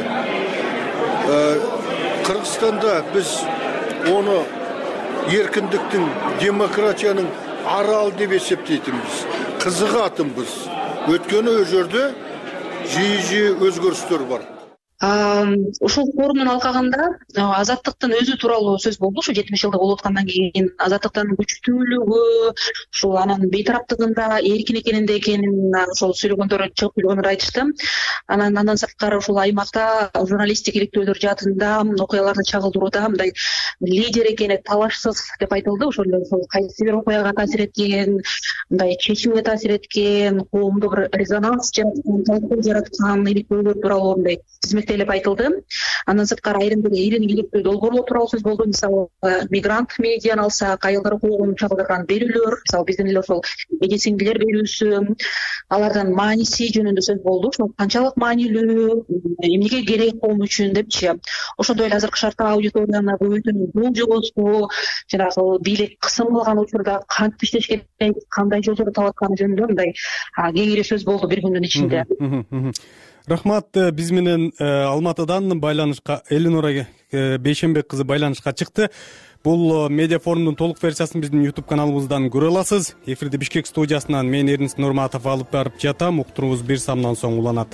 Кыргызстанда биз оны эркиндиктин, демократиянын арал деп эсептейтинбиз, кызыгатынбыз. Өткөнү ол жерде жыйы-жыйы өзгөрүштөр бар. Ушул форумдун алкагында Азаттыктын өзү тууралуу сөз болду. Ушу жетимиш жылдык болуп аткандан кийин Азаттыктын күчтүүлүгү, ушул анын бейтараптыгында эркин экенинде экенин ошол сүйлөгөндөр чыгып жүргөнүн айтышты. Анан андан сырткары ушул аймакта журналисттик иликтөөлөр жаатында, окуяларды чагылдырууда мындай лидер экени талашсыз деп айтылды. Ошол эле кайсы бир окуяга таасир эткен, мындай чечимге таасир эткен, коомдо бир резонанс жараткан, талкуу жараткан иликтөөлөр тууралуу мындай тизмеке шектелип айтылды. Андан сырткары айрым бир ийгиликтүү долбоорлор тууралуу сөз болду. Мисалы мигрант медианы алсак, аялдар укугун чагылдырган берүүлөр, мисалы биздин эле ошол медициндилер берүүсү, алардын мааниси жөнүндө сөз болду. Ошол канчалык маанилүү, эмнеге керек коом үчүн депчи. Ошондой эле азыркы шартта аудиторияны көбөйтүүнүн жол жобосу, жанагы бийлик кысым кылган учурда кантип иштеш керек, кандай жолдорду таап атканы жөнүндө мындай кең эле сөз болду бир күндүн ичинде. Рахмат. Биз менен Алматыдан байланышка Элинора Бейшенбек кызы байланышка чыкты. Бул медиа форумдун толук версиясын биздин YouTube каналыбыздан көрө аласыз. Эфирди Бишкек студиясынан мен Эрнис Нурматов алып барып жатам. Уктуруубуз бир самдан соң уланат.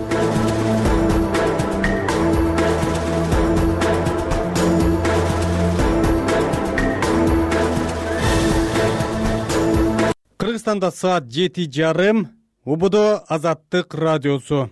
Кыргызстанда саат жети жарым. Убудо Азаттык радиосу.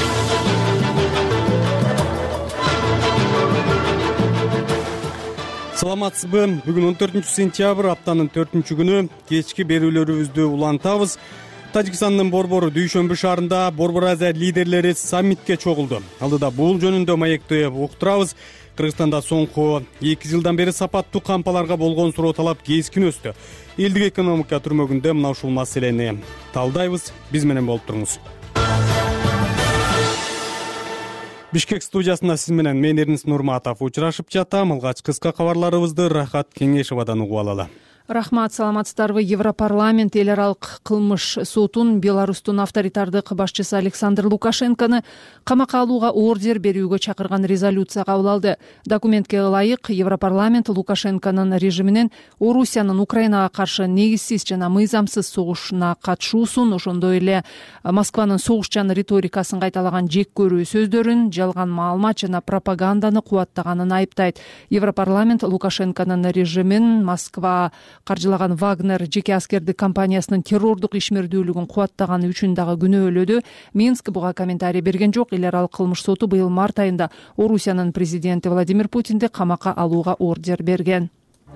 Саламатсызбы? Бүгүн он төртүнчү сентябрь, аптанын төртүнчү күнү кечки берүүлөрүбүздү улантабыз. Тажикстандын Борбор Дүйшөмбү шаарында Борбор Азия лидерлери саммитке чогулду. Алдыда бул жөнүндө маекти уктурабыз. Кыргызстанда соңку эки жылдан бери сапаттуу кампаларга болгон суроо талап кескин өстү. Элдик экономика түрмөгүндө мына ушул маселени талдайбыз. Биз менен болуп туруңуз. Бишкек студиясында сиз менен мен Эрнис Нурматов учурашып жатам. Алгач кыска кабарларыбызды Рахат Кеңешевадан угуп алалы. Рахмат, саламатсыздарбы? Европарламент эл аралык кылмыш сотун Беларустун авторитардык башчысы Александр Лукашенкону камакка алууга ордер берүүгө чакырган резолюция кабыл алды. Документке ылайык Европарламент Лукашенконун режиминин Орусиянын Украинага каршы негизсиз жана мыйзамсыз согушуна катышуусун, ошондой эле Москванын согушчан риторикасын кайталаган жек көрүү сөздөрүн, жалган маалымат жана пропаганданы кубаттаганын айыптайт. Европарламент Лукашенконун режимин Москва каржылаган Вагнер жеке аскердик компаниясынын террордук ишмердүүлүгүн кубаттаганы үчүн дагы күнөөлөдү. Минск буга комментарий берген жок. Эл аралык кылмыш соту быйыл март айында Орусиянын президенти Владимир Путинди камакка алууга ордер берген.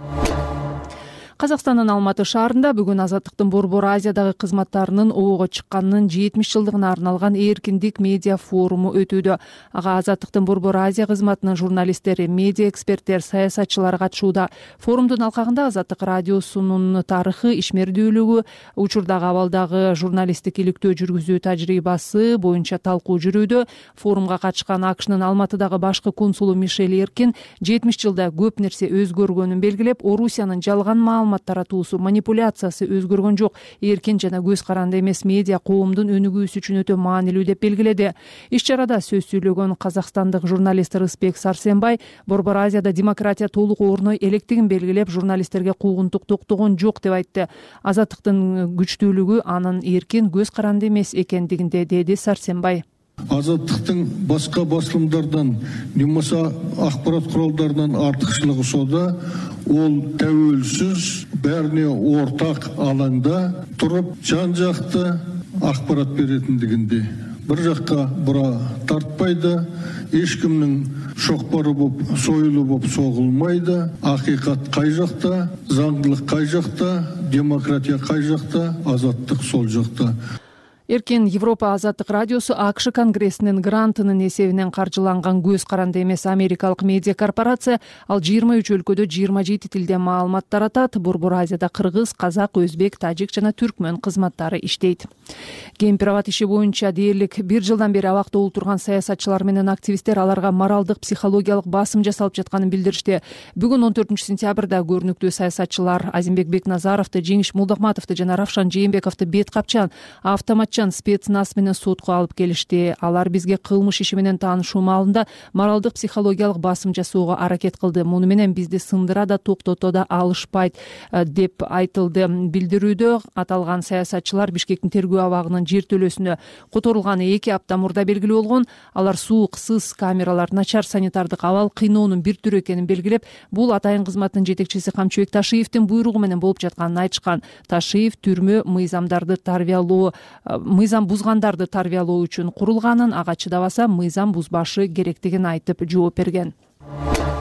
Казакстандын Алматы шаарында бүгүн Азаттыктын Борбор Азиядагы кызматтарынын оого чыкканынын жетимиш жылдыгына арналган эркиндик медиа форуму өтүүдө. Ага Азаттыктын Борбор Азия кызматынын журналисттери, медиа эксперттер, саясатчылар катышууда. Форумдун алкагында Азаттык радиосунун тарыхы, ишмердүүлүгү, учурдагы абалдагы журналисттик иликтөө жүргүзүү тажрыйбасы боюнча талкуу жүрүүдө. Форумга катышкан АКШнын Алматыдагы башкы консулу Мишель Эркин жетимиш жылда көп нерсе өзгөргөнүн белгилеп, Орусиянын жалган маалымат таратуусу, манипуляциясы өзгөргөн жок. Эркин жана көз каранды эмес медиа коомдун өнүгүүсү үчүн өтө маанилүү деп белгиледи. Иш чарада сөз сүйлөгөн казакстандык журналист Рысбек Сарсенбай Борбор Азияда демократия толук орной электигин белгилеп, журналисттерге куугунтук токтогон жок деп айтты. Азаттыктын күчтүүлүгү анын эркин, көз каранды эмес экендигинде, деди Сарсенбай. Азаттыктын башка басылымдардан, немесе акпарат куралдарынан артыкчылыгы сода, ол тәуелсіз, бәріне ортақ алаңда туруп жан жақты акпарат беретіндігінде. Бір жаққа бұра тартпайды, ешкімнің шоқпары боп, сойылы боп соғылмайды. Ақиқат қай жақта, заңдылық қай жақта, демократия қай жақта, азаттық сол жақта. Эркин Европа Азаттык радиосу АКШ конгрессинин грантынын эсебинен каржыланган көз каранды эмес америкалык медиа корпорация ал жыйырма үч өлкөдө жыйырма жети тилде маалымат таратат. Борбор Азияда кыргыз, казак, өзбек, тажик жана түркмөн кызматтары иштейт. Кемпирабад иши боюнча дээрлик бир жылдан бери абакта олтурган саясатчылар менен активисттер аларга моралдык, психологиялык басым жасалып жатканын билдиришти. Бүгүн он төртүнчү сентябрда көрүнүктүү саясатчылар Азимбек Бекназаровду, Жеңиш Молдокматовду жана Равшан Жээнбековду бет капчан автоматчан спецназ менен сотко алып келишти. Алар бизге кылмыш иши менен таанышуу маалында моралдык, психологиялык басым жасоого аракет кылды. Муну менен бизди сындыра да токтото да алышпайт деп айтылды. Билдирүүдө аталган саясатчылар Бишкектин тергөө абагынын жертөлөсүнө которулганы эки апта мурда белгилүү болгон. Алар суук, сыз камералар, начар санитардык абал кыйноонун бир түрү экенин белгилеп, бул атайын кызматтын жетекчиси Камчыбек Ташиевдин буйругу менен болуп жатканын айтышкан. Ташиев түрмө мыйзамдарды тарбиялоо мыйзам бузгандарды тарбиялоо үчүн курулганын, ага чыдабаса мыйзам бузбашы керектигин айтып жооп берген.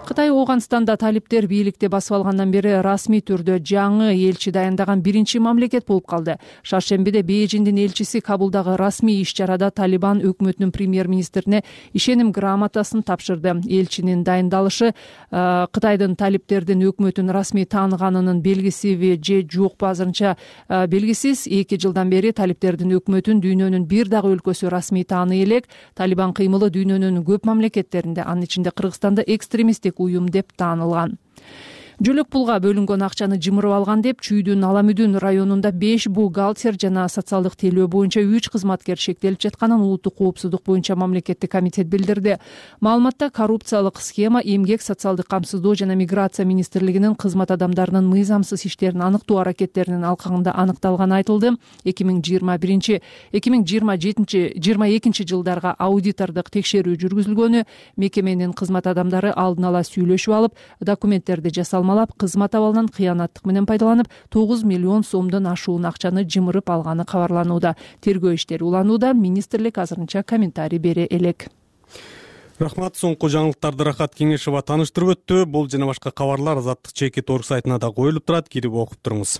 Кытай Ооганстанда талиптер бийликти басып алгандан бери расмий түрдө жаңы элчи дайындаган биринчи мамлекет болуп калды. Шаршембиде Бейжиңдин элчиси Кабулдагы расмий иш-чарада Талибан өкмөтүнүн премьер-министрине ишеним грамотасын тапшырды. Элчинин дайындалышы Кытайдын талиптердин өкмөтүн расмий тааныганынын белгисиби же жокпу азырынча белгисиз. эки жылдан бери талиптердин өкмөтүн дүйнөнүн бир дагы өлкөсү расмий тааный элек. Талибан кыймылы дүйнөнүн көп мамлекеттеринде, анын ичинде Кыргызстанда экстремисттик уюм деп таанылган. Жөлөк пулга бөлүнгөн акчаны жымырып алган деп Чүйдүн Аламүдүн районунда беш бухгалтер жана социалдык тейлөө боюнча үч кызматкер шектелип жатканын Улуттук коопсуздук боюнча мамлекеттик комитет билдирди. Маалыматта коррупциялык схема Эмгек, социалдык камсыздоо жана миграция министрлигинин кызмат адамдарынын мыйзамсыз иштерин аныктоо аракеттеринин алкагында аныкталганы айтылды. эки миң жыйырма биринчи эки миң жыйырма жетинчи жыйырма экинчи жылдарга аудитордук текшерүү жүргүзүлгөнү, мекеменин кызмат адамдары алдын ала сүйлөшүп алып, документтерди жасалмалап, кызмат абалынан кыянаттык менен пайдаланып тогуз миллион сомдон ашуун акчаны жымырып алганы кабарланууда. Тергөө иштери уланууда. Министрлик азырынча комментарий бере элек. Рахмат. Соңку жаңылыктарды Рахат Кеңешова тааныштырып өттү. Бул жана башка кабарлар Азаттык чекит орг сайтына да коюлуп турат. Кирип окуп туруңуз.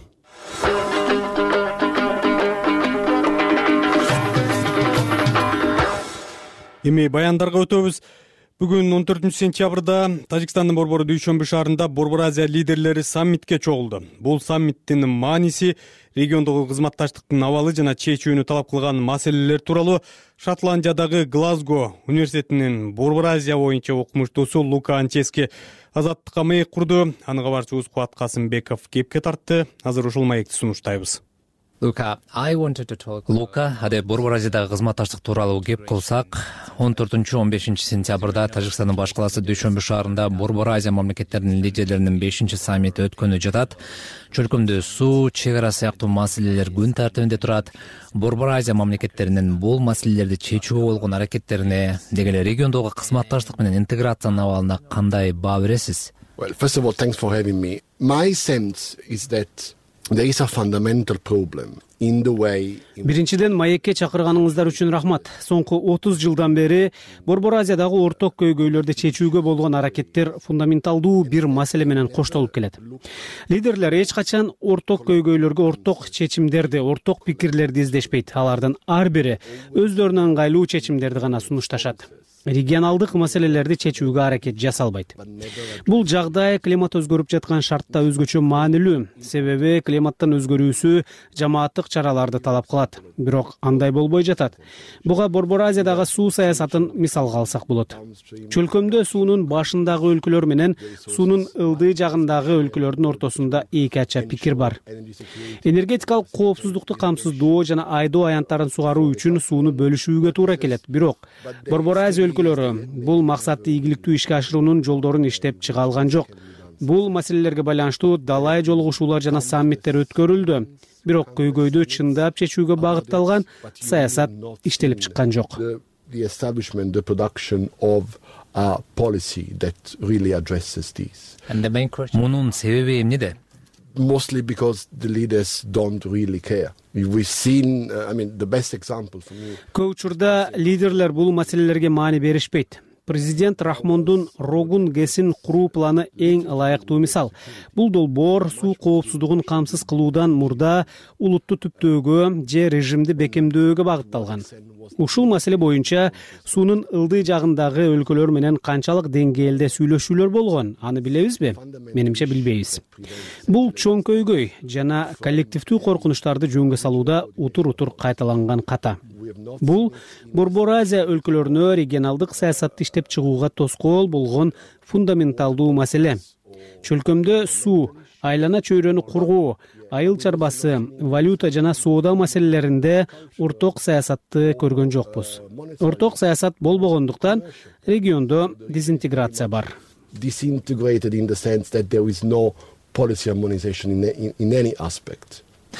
Эми баяндарга өтөбүз. Бүгүн он төртүнчү сентябрда Тажикстандын Борбору Дүйшөмбү шаарында Борбор Азия лидерлери саммитке чогулду. Бул саммиттин мааниси региондогу кызматташтыктын абалы жана чечүүнү талап кылган маселелер тууралуу Шотландиядагы Глазго университетинин Борбор Азия боюнча окумуштуусу Лука Анчески азаттыкка маек курду. Аны кабарчыбыз Кубат Касымбеков кепке тартты. Азыр ушул маекти сунуштайбыз. Лука, аде Борбор Азиядагы кызматташтык тууралуу кеп кылсак, он төртүнчү он бешинчи сентябрда Тажикстандын баш калаасы Дүйшөмбү шаарында Борбор Азия мамлекеттеринин лидерлеринин бешинчи саммити өткөнү жатат. Чөлкөмдө суу, чек ара сыяктуу маселелер күн тартибинде турат. Борбор Азия мамлекеттеринин бул маселелерди чечүүгө болгон аракеттерине, деги эле региондогу кызматташтык менен интеграциянын абалына кандай баа бересиз? Well, first of all, thanks for having me. My sense is that there is a fundamental problem in the way. Биринчиден, маекке чакырганыңыздар үчүн рахмат. Соңку отуз жылдан бери Борбор Азиядагы орток көйгөйлөрдү чечүүгө болгон аракеттер фундаменталдуу бир маселе менен коштолуп келет. Лидерлер эч качан орток көйгөйлөргө орток чечимдерди, орток пикирлерди издешпейт. Алардын ар бири өздөрүнө ыңгайлуу чечимдерди гана сунушташат. Регионалдык маселелерди чечүүгө аракет жасалбайт. Бул жагдай климат өзгөрүп жаткан шартта өзгөчө маанилүү. Себеби климаттын өзгөрүүсү жамааттык чараларды талап кылат. Бирок андай болбой жатат. Буга Борбор Азиядагы суу саясатын мисалга алсак болот. Чөлкөмдө суунун башындагы өлкөлөр менен суунун ылдый жагындагы өлкөлөрдүн ортосунда эки ача пикир бар. Энергетикалык коопсуздукту камсыздоо жана айдоо аянттарын сугаруу үчүн сууну бөлүшүүгө туура келет. Бирок Борбор Азия өлкөлөрү бул максатты ийгиликтүү ишке ашыруунун жолдорун иштеп чыга алган жок. Бул маселелерге байланыштуу далай жолугушуулар жана саммиттер өткөрүлдү. Бирок көйгөйдү чындап чечүүгө багытталган саясат иштелип чыккан жок. The establishment, the production of a policy that really addresses these. And the main question. Мунун себеби эмнеде? Mostly because the leaders don't really care. We've seen, uh, I mean, the best example for me. Көп учурда лидерлер бул маселелерге маани беришпейт. Президент Рахмондун Рогун ГЭСин куруу планы эң ылайыктуу мисал. Бул долбоор суу коопсуздугун камсыз кылуудан мурда улутту түптөөгө же режимди бекемдөөгө багытталган. Ушул маселе боюнча суунун ылдый жагындагы өлкөлөр менен канчалык деңгээлде сүйлөшүүлөр болгон, аны билебизби? Менимче билбейбиз. Бул чоң көйгөй жана коллективдүү коркунучтарды жөнгө салууда утур-утур кайталанган ката. Бул Борбор Азия өлкөлөрүнө регионалдык саясатты иштеп чыгууга тоскоол болгон фундаменталдуу маселе. Чөлкөмдө суу, айлана чөйрөнү кургоо, айыл чарбасы, валюта жана соода маселелеринде орток саясатты көргөн жокпуз. Орток саясат болбогондуктан региондо дезинтеграция бар. Disintegrated in the sense that there is no policy harmonization in, in, in any aspect.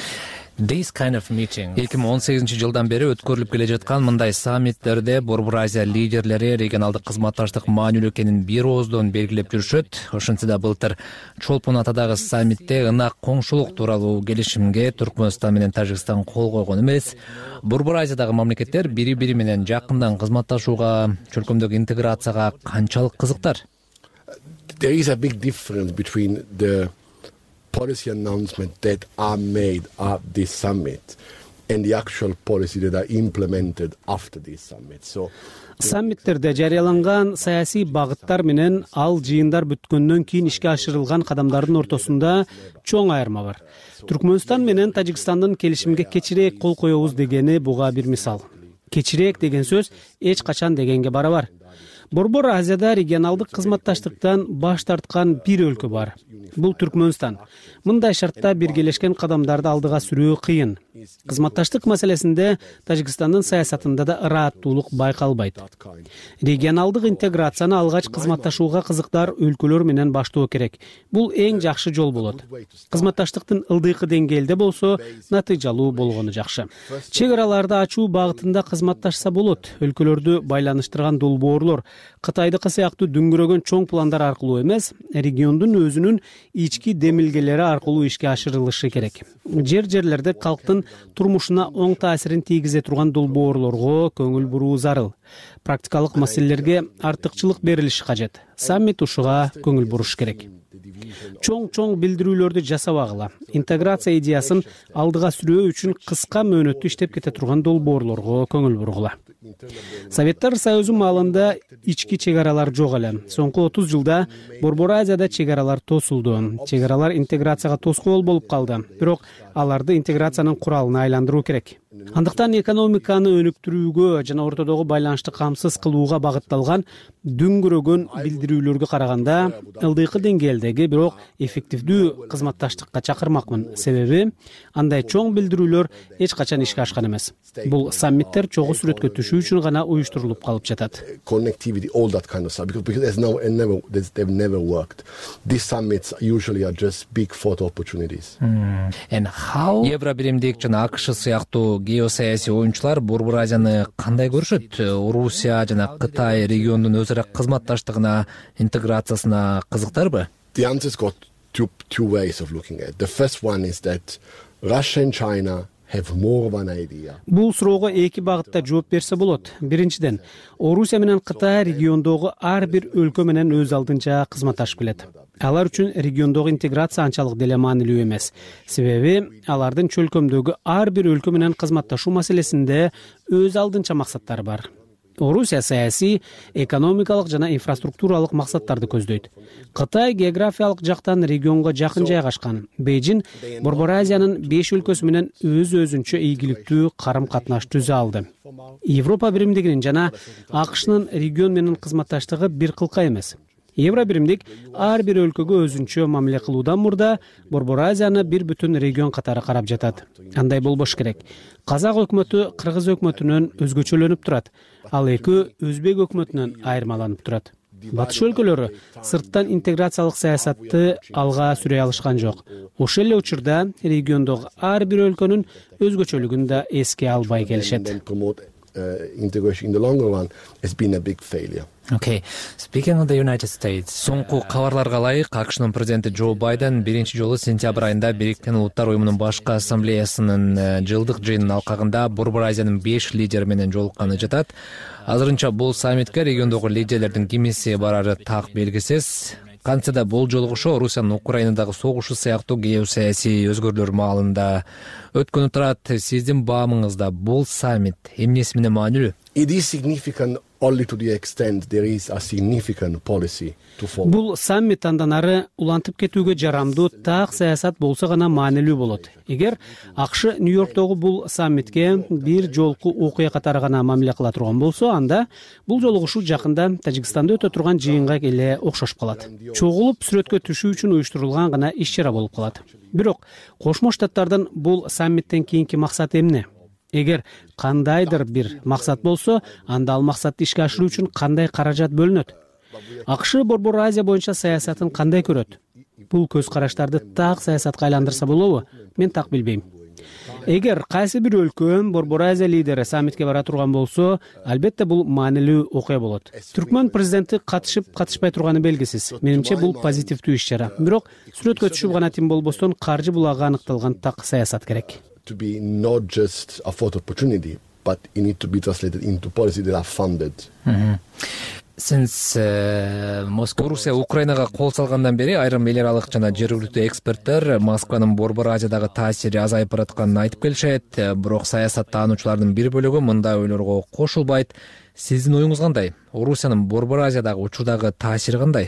This kind of meeting. эки миң он сегизинчи жылдан бери өткөрүлүп келе жаткан мындай саммиттерде Борбор Азия лидерлери регионалдык кызматташтык маанилүү экенин бир ооздон белгилеп жүрүшөт. Ошентсе да былтыр Чолпон Атадагы саммитте ынак коңшулук тууралуу келишимге Түркмөнстан менен Тажикстан кол койгон эмес. Борбор Азиядагы мамлекеттер бири-бири менен жакындан кызматташууга, чөлкөмдөгү интеграцияга канчалык кызыктар? there is a big difference between the policy announcements that are made at this summit and the actual policy that are implemented after this summit. So саммиттерде жарыяланган саясий багыттар менен ал жыйындар бүткөндөн кийин ишке ашырылган кадамдардын ортосунда чоң айырма бар. Түркмөнстан менен Тажикстандын келишимге кечирээк кол коебуз дегени буга бир мисал. Кечирээк деген сөз эч качан дегенге барабар. Борбор Азияда регионалдык кызматташтыктан баш тарткан бир өлкө бар. Бул Түркмөнстан. Мындай шартта биргелешкен кадамдарды алдыга сүрүү кыйын. Кызматташтык маселесинде Тажикстандын саясатында да ырааттуулук байкалбайт. Регионалдык интеграцияны алгач кызматташууга кызыктар өлкөлөр менен баштоо керек. Бул эң жакшы жол болот. Кызматташтыктын ылдыйкы деңгээлде болсо, натыйжалуу болгону жакшы. Чек араларды ачуу багытында кызматташса болот. Өлкөлөрдү байланыштырган долбоорлор Кытайдыкы сыяктуу дүңгүрөгөн чоң пландар аркылуу эмес, региондун өзүнүн ички демилгелери аркылуу ишке ашырылышы керек. Жер-жерлерде калктын турмушуна оң таасирин тийгизе турган долбоорлорго көңүл буруу зарыл. Практикалык маселелерге артыкчылык берилиши кажет. Саммит ушуга көңүл буруш керек. Чоң-чоң билдирүүлөрдү жасабагыла. Интеграция идеясын алдыга сүрөө үчүн кыска мөөнөттү иштеп кете турган долбоорлорго көңүл бургула. Советтер Союзу маалында ички чек аралар жок эле. Соңку отуз жылда Борбор Азияда чек аралар тосулду. Чек аралар интеграцияга тоскоол болуп калды. Бирок аларды интеграциянын куралына айландыруу керек. Андыктан экономиканы өнүктүрүүгө жана ортодогу байланышты камсыз кылууга багытталган дүңгүрөгөн билдирүүлөргө караганда ылдыйкы деңгээлдеги бирок эффективдүү кызматташтыкка чакырмакмын. Себеби андай чоң билдирүүлөр эч качан ишке ашкан эмес. Бул саммиттер чогуу сүрөткө түшүү үчүн гана уюштурулуп калып жатат. Connectivity, all that kind of stuff, because, because there's no, and never, there's, they've never worked. These summits usually are just big photo opportunities. Mm. And how? Евробиримдик жана АКШ сыяктуу геосаясий оюнчулар Борбор Азияны кандай көрүшөт? Орусия жана Кытай региондун өзара кызматташтыгына, интеграциясына кызыктарбы? The answer's got two, two ways of looking at it. The first one is that Russia and China have more of an idea. Бул суроого эки багытта жооп берсе болот. Биринчиден, Орусия менен Кытай региондогу ар бир өлкө менен өз алдынча кызматташып келет. Алар үчүн региондогу интеграция анчалык деле маанилүү эмес. Себеби алардын чөлкөмдөгү ар бир өлкө менен кызматташуу маселесинде өз алдынча максаттары бар. Орусия саясий, экономикалык жана инфраструктуралык максаттарды көздөйт. Кытай географиялык жактан регионго жакын жайгашкан. Бейжин Борбор Азиянын беш өлкөсү менен өз өзүнчө ийгиликтүү карым-катнаш түзө алды. Европа биримдигинин жана АКШнын регион менен кызматташтыгы бир кылка эмес. Евробиримдик ар бир өлкөгө өзүнчө мамиле кылуудан мурда Борбор Азияны бир бүтүн регион катары карап жатат. Андай болбош керек. Казак өкмөтү Кыргыз өкмөтүнөн өзгөчөлөнүп турат. Ал эки Өзбек өкмөтүнөн айырмаланып турат. Батыш өлкөлөрү сырттан интеграциялык саясатты алга сүрөй алышкан жок. Ошол эле учурда региондогу ар бир өлкөнүн өзгөчөлүгүн да эске албай келишет. Uh, integration in the longer run has been a big failure. Okay. Speaking of the United States, соңку кабарларга ылайык, АКШнын президенти Джо Байден биринчи жолу сентябрь айында Бириккен Улуттар уюмунун башкы ассамблеясынын жылдык жыйынын алкагында Борбор Азиянын беш лидери менен жолукканы жатат. Азырынча бул саммитке региондогу лидерлердин кимиси барары так белгисиз. Кантсе да бул жолугушуу Орусиянын Украинадагы согушу сыяктуу геосаясий өзгөрүүлөр маалында өткөнү турат. Сиздин баамыңызда бул саммит эмнеси менен маанилүү? It is significant only to the extent there is a significant policy to follow. Бул саммит андан ары улантып кетүүгө жарамдуу так саясат болсо гана маанилүү болот. Эгер АКШ Нью-Йорктогу бул саммитке бир жолку окуя катары гана мамиле кыла турган болсо, анда бул жолугушуу жакында Тажикстанда өтө турган жыйынга эле окшошуп калат. Чогулуп сүрөткө түшүү үчүн уюштурулган гана иш-чара болуп калат. Бирок Кошмо Штаттардын бул саммиттен кийинки максаты эмне? Эгер кандайдыр бир максат болсо, анда ал максатты ишке ашыруу үчүн кандай каражат бөлүнөт? АКШ Борбор Азия боюнча саясатын кандай көрөт? Бул көз караштарды так саясатка айландырса болобу? Мен так билбейм. Эгер кайсы бир өлкө Борбор Азия лидери саммитке бара турган болсо, албетте бул маанилүү окуя болот. Түркмөн президенти катышып, катышпай турганы белгисиз. Менимче бул позитивдүү иш-чара. Бирок сүрөткө түшүп гана тим болбостон каржы булагы аныкталган так саясат керек. To be not just a photo opportunity, but it need to be translated into policy that are funded. Mm-hmm. Since Орусия Украинага кол салгандан бери айрым эл аралык жана жергиликтүү эксперттер Москванын Борбор Азиядагы таасири азайып баратканын айтып келишет. Бирок саясаттануучулардын бир бөлүгү мындай ойлорго кошулбайт. Сиздин оюңуз кандай? Орусиянын Борбор Азиядагы учурдагы таасири кандай?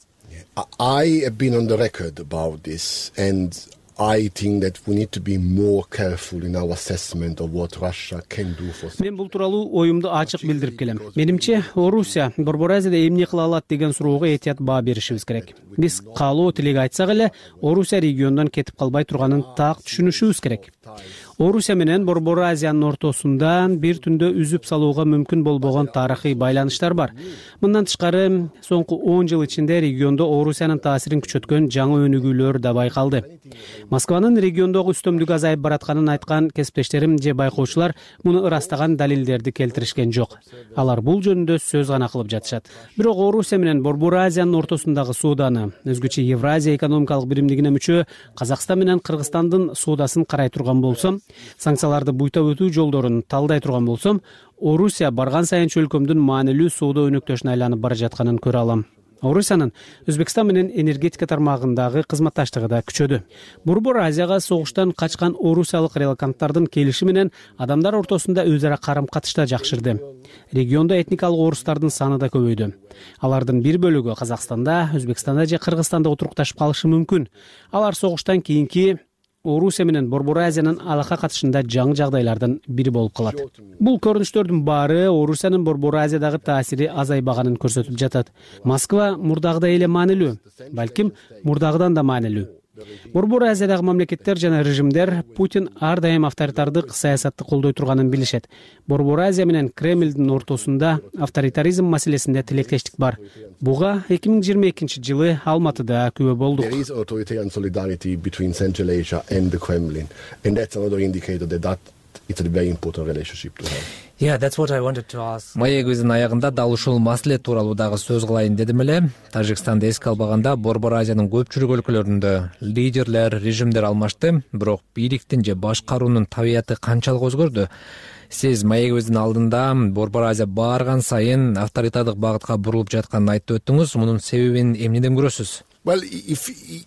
I have been on the record about this, and I think that we need to be more careful in our assessment of what Russia can do for. Мен бул тууралуу оюмду ачык билдирип келем. Менимче, Орусия Борбор Азияда эмне кыла алат деген суроого этият баа беришибиз керек. Биз каалоо тилек айтсак эле, Орусия региондон кетип калбай турганын так түшүнүшүбүз керек. Орусия менен Борбор Азиянын ортосунда бир түндө үзүп салууга мүмкүн болбогон тарыхый байланыштар бар. Мындан тышкары, соңку он жыл ичинде региондо Орусиянын таасирин күчөткөн жаңы өнүгүүлөр да байкалды. Москванын региондогу үстөмдүгү азайып баратканын айткан кесиптештерим же байкоочулар муну ырастаган далилдерди келтиришкен жок. Алар бул жөнүндө сөз гана кылып жатышат. Бирок Орусия менен Борбор Азиянын ортосундагы сооданы, өзгөчө Евразия экономикалык биримдигине мүчө Казакстан менен Кыргызстандын соодасын карай турган болсом, санкцияларды буйтап өтүү жолдорун талдай турган болсом, Орусия барган сайын чөлкөмдүн маанилүү соода өнөктөшүнө айланып бара жатканын көрө алам. Орусиянын Өзбекстан менен энергетика тармагындагы кызматташтыгы да күчөдү. Борбор Азияга согуштан качкан орусиялык релаканттардын келиши менен адамдар ортосунда өз ара карым-катыш да жакшырды. Региондо этникалык орустардын саны да көбөйдү. Алардын бир бөлүгү Казакстанда, Өзбекстанда же Кыргызстанда отурукташып калышы мүмкүн. Алар согуштан кийинки Орусия менен Борбор Азиянын алака катышында жаңы жагдайлардын бири болуп калат. Бул көрүнүштөрдүн баары Орусиянын Борбор Азиядагы таасири азайбаганын көрсөтүп жатат. Москва мурдагыдай эле маанилүү, балким мурдагыдан да маанилүү. Борбор Азиядагы мамлекеттер жана режимдер Путин ар дайым авторитардык саясатты колдой турганын билишет. Борбор Азия менен Кремлдин ортосунда авторитаризм маселесинде тилектештик бар. Буга эки миң жыйырма экинчи жылы Алматыда күбө болдук. There is authoritarian solidarity between Central Asia and the Kremlin, and that's another indicator that that it's a very important relationship to have. Yeah, that's what I wanted to ask. Маегибиздин аягында дал ушул маселе тууралуу дагы сөз кылайын дедим эле. Тажикстанды эске албаганда Борбор Азиянын көпчүлүк өлкөлөрүндө лидерлер, режимдер алмашты, бирок бийликтин же башкаруунун табияты канчалык өзгөрдү? Сиз маегибиздин алдында Борбор Азия барган сайын авторитардык багытка бурулуп жатканын айтып өттүңүз. Мунун себебин эмнеден көрөсүз? Well, if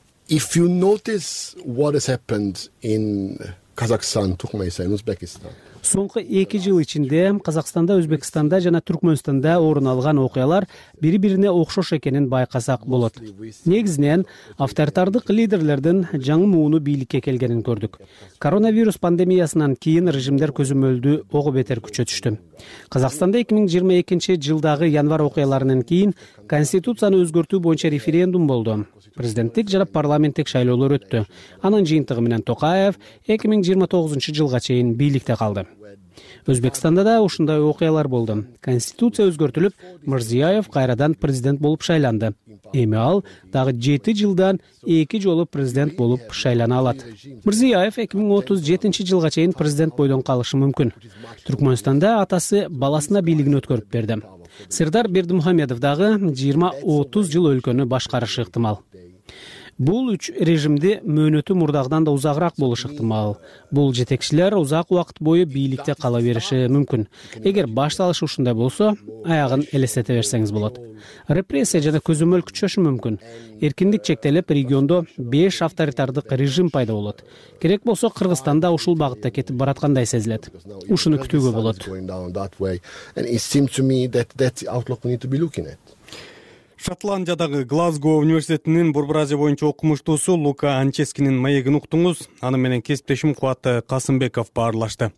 if you notice what has happened in Kazakhstan, Turkmenistan, Uzbekistan. Соңку эки жыл ичинде Казакстанда, Өзбекстанда жана Түркмөнстанда орун алган окуялар бири-бирине окшош экенин байкасак болот. Негизинен авторитардык лидерлердин жаңы мууну бийликке келгенин көрдүк. Коронавирус пандемиясынан кийин режимдер көзөмөлдү ого бетер күчөтүштү. Казакстанда эки миң жыйырма экинчи жылдагы январь окуяларынан кийин конституцияны өзгөртүү боюнча референдум болду. Президенттик жана парламенттик шайлоолор өттү. Анын жыйынтыгы менен Токаев эки миң жыйырма тогузунчу жылга чейин бийликте калды. Өзбекстанда да ушундай окуялар болду. Конституция өзгөртүлүп, Мирзиёев кайрадан президент болуп шайланды. Эми ал дагы жети жылдан эки жолу президент болуп шайлана алат. Мирзиёев эки миң отуз жетинчи жылга чейин президент бойдон калышы мүмкүн. Түркмөнстанда атасы баласына бийлигин өткөрүп берди. Сырдар Бердимухамедов дагы жыйырма отуз жыл өлкөнү башкарышы ыктымал. Бул үч режимди мөөнөтү мурдагыдан да узагыраак болушу ыктымал. Бул жетекчилер узак убакыт бою бийликте кала бериши мүмкүн. Эгер башталышы ушундай болсо, аягын элестете берсеңиз болот. Репрессия жана көзөмөл күчөшү мүмкүн. Эркиндик чектелип, региондо беш авторитардык режим пайда болот. Керек болсо Кыргызстанда ушул багытта кетип бараткандай сезилет. Ушуну күтүүгө болот. Шотландиядагы Глазго университетинин Борбор Азия боюнча окумуштуусу Лука Анческинин маегин уктуңуз. Аны менен кесиптешим Кубат Касымбеков баарлашты.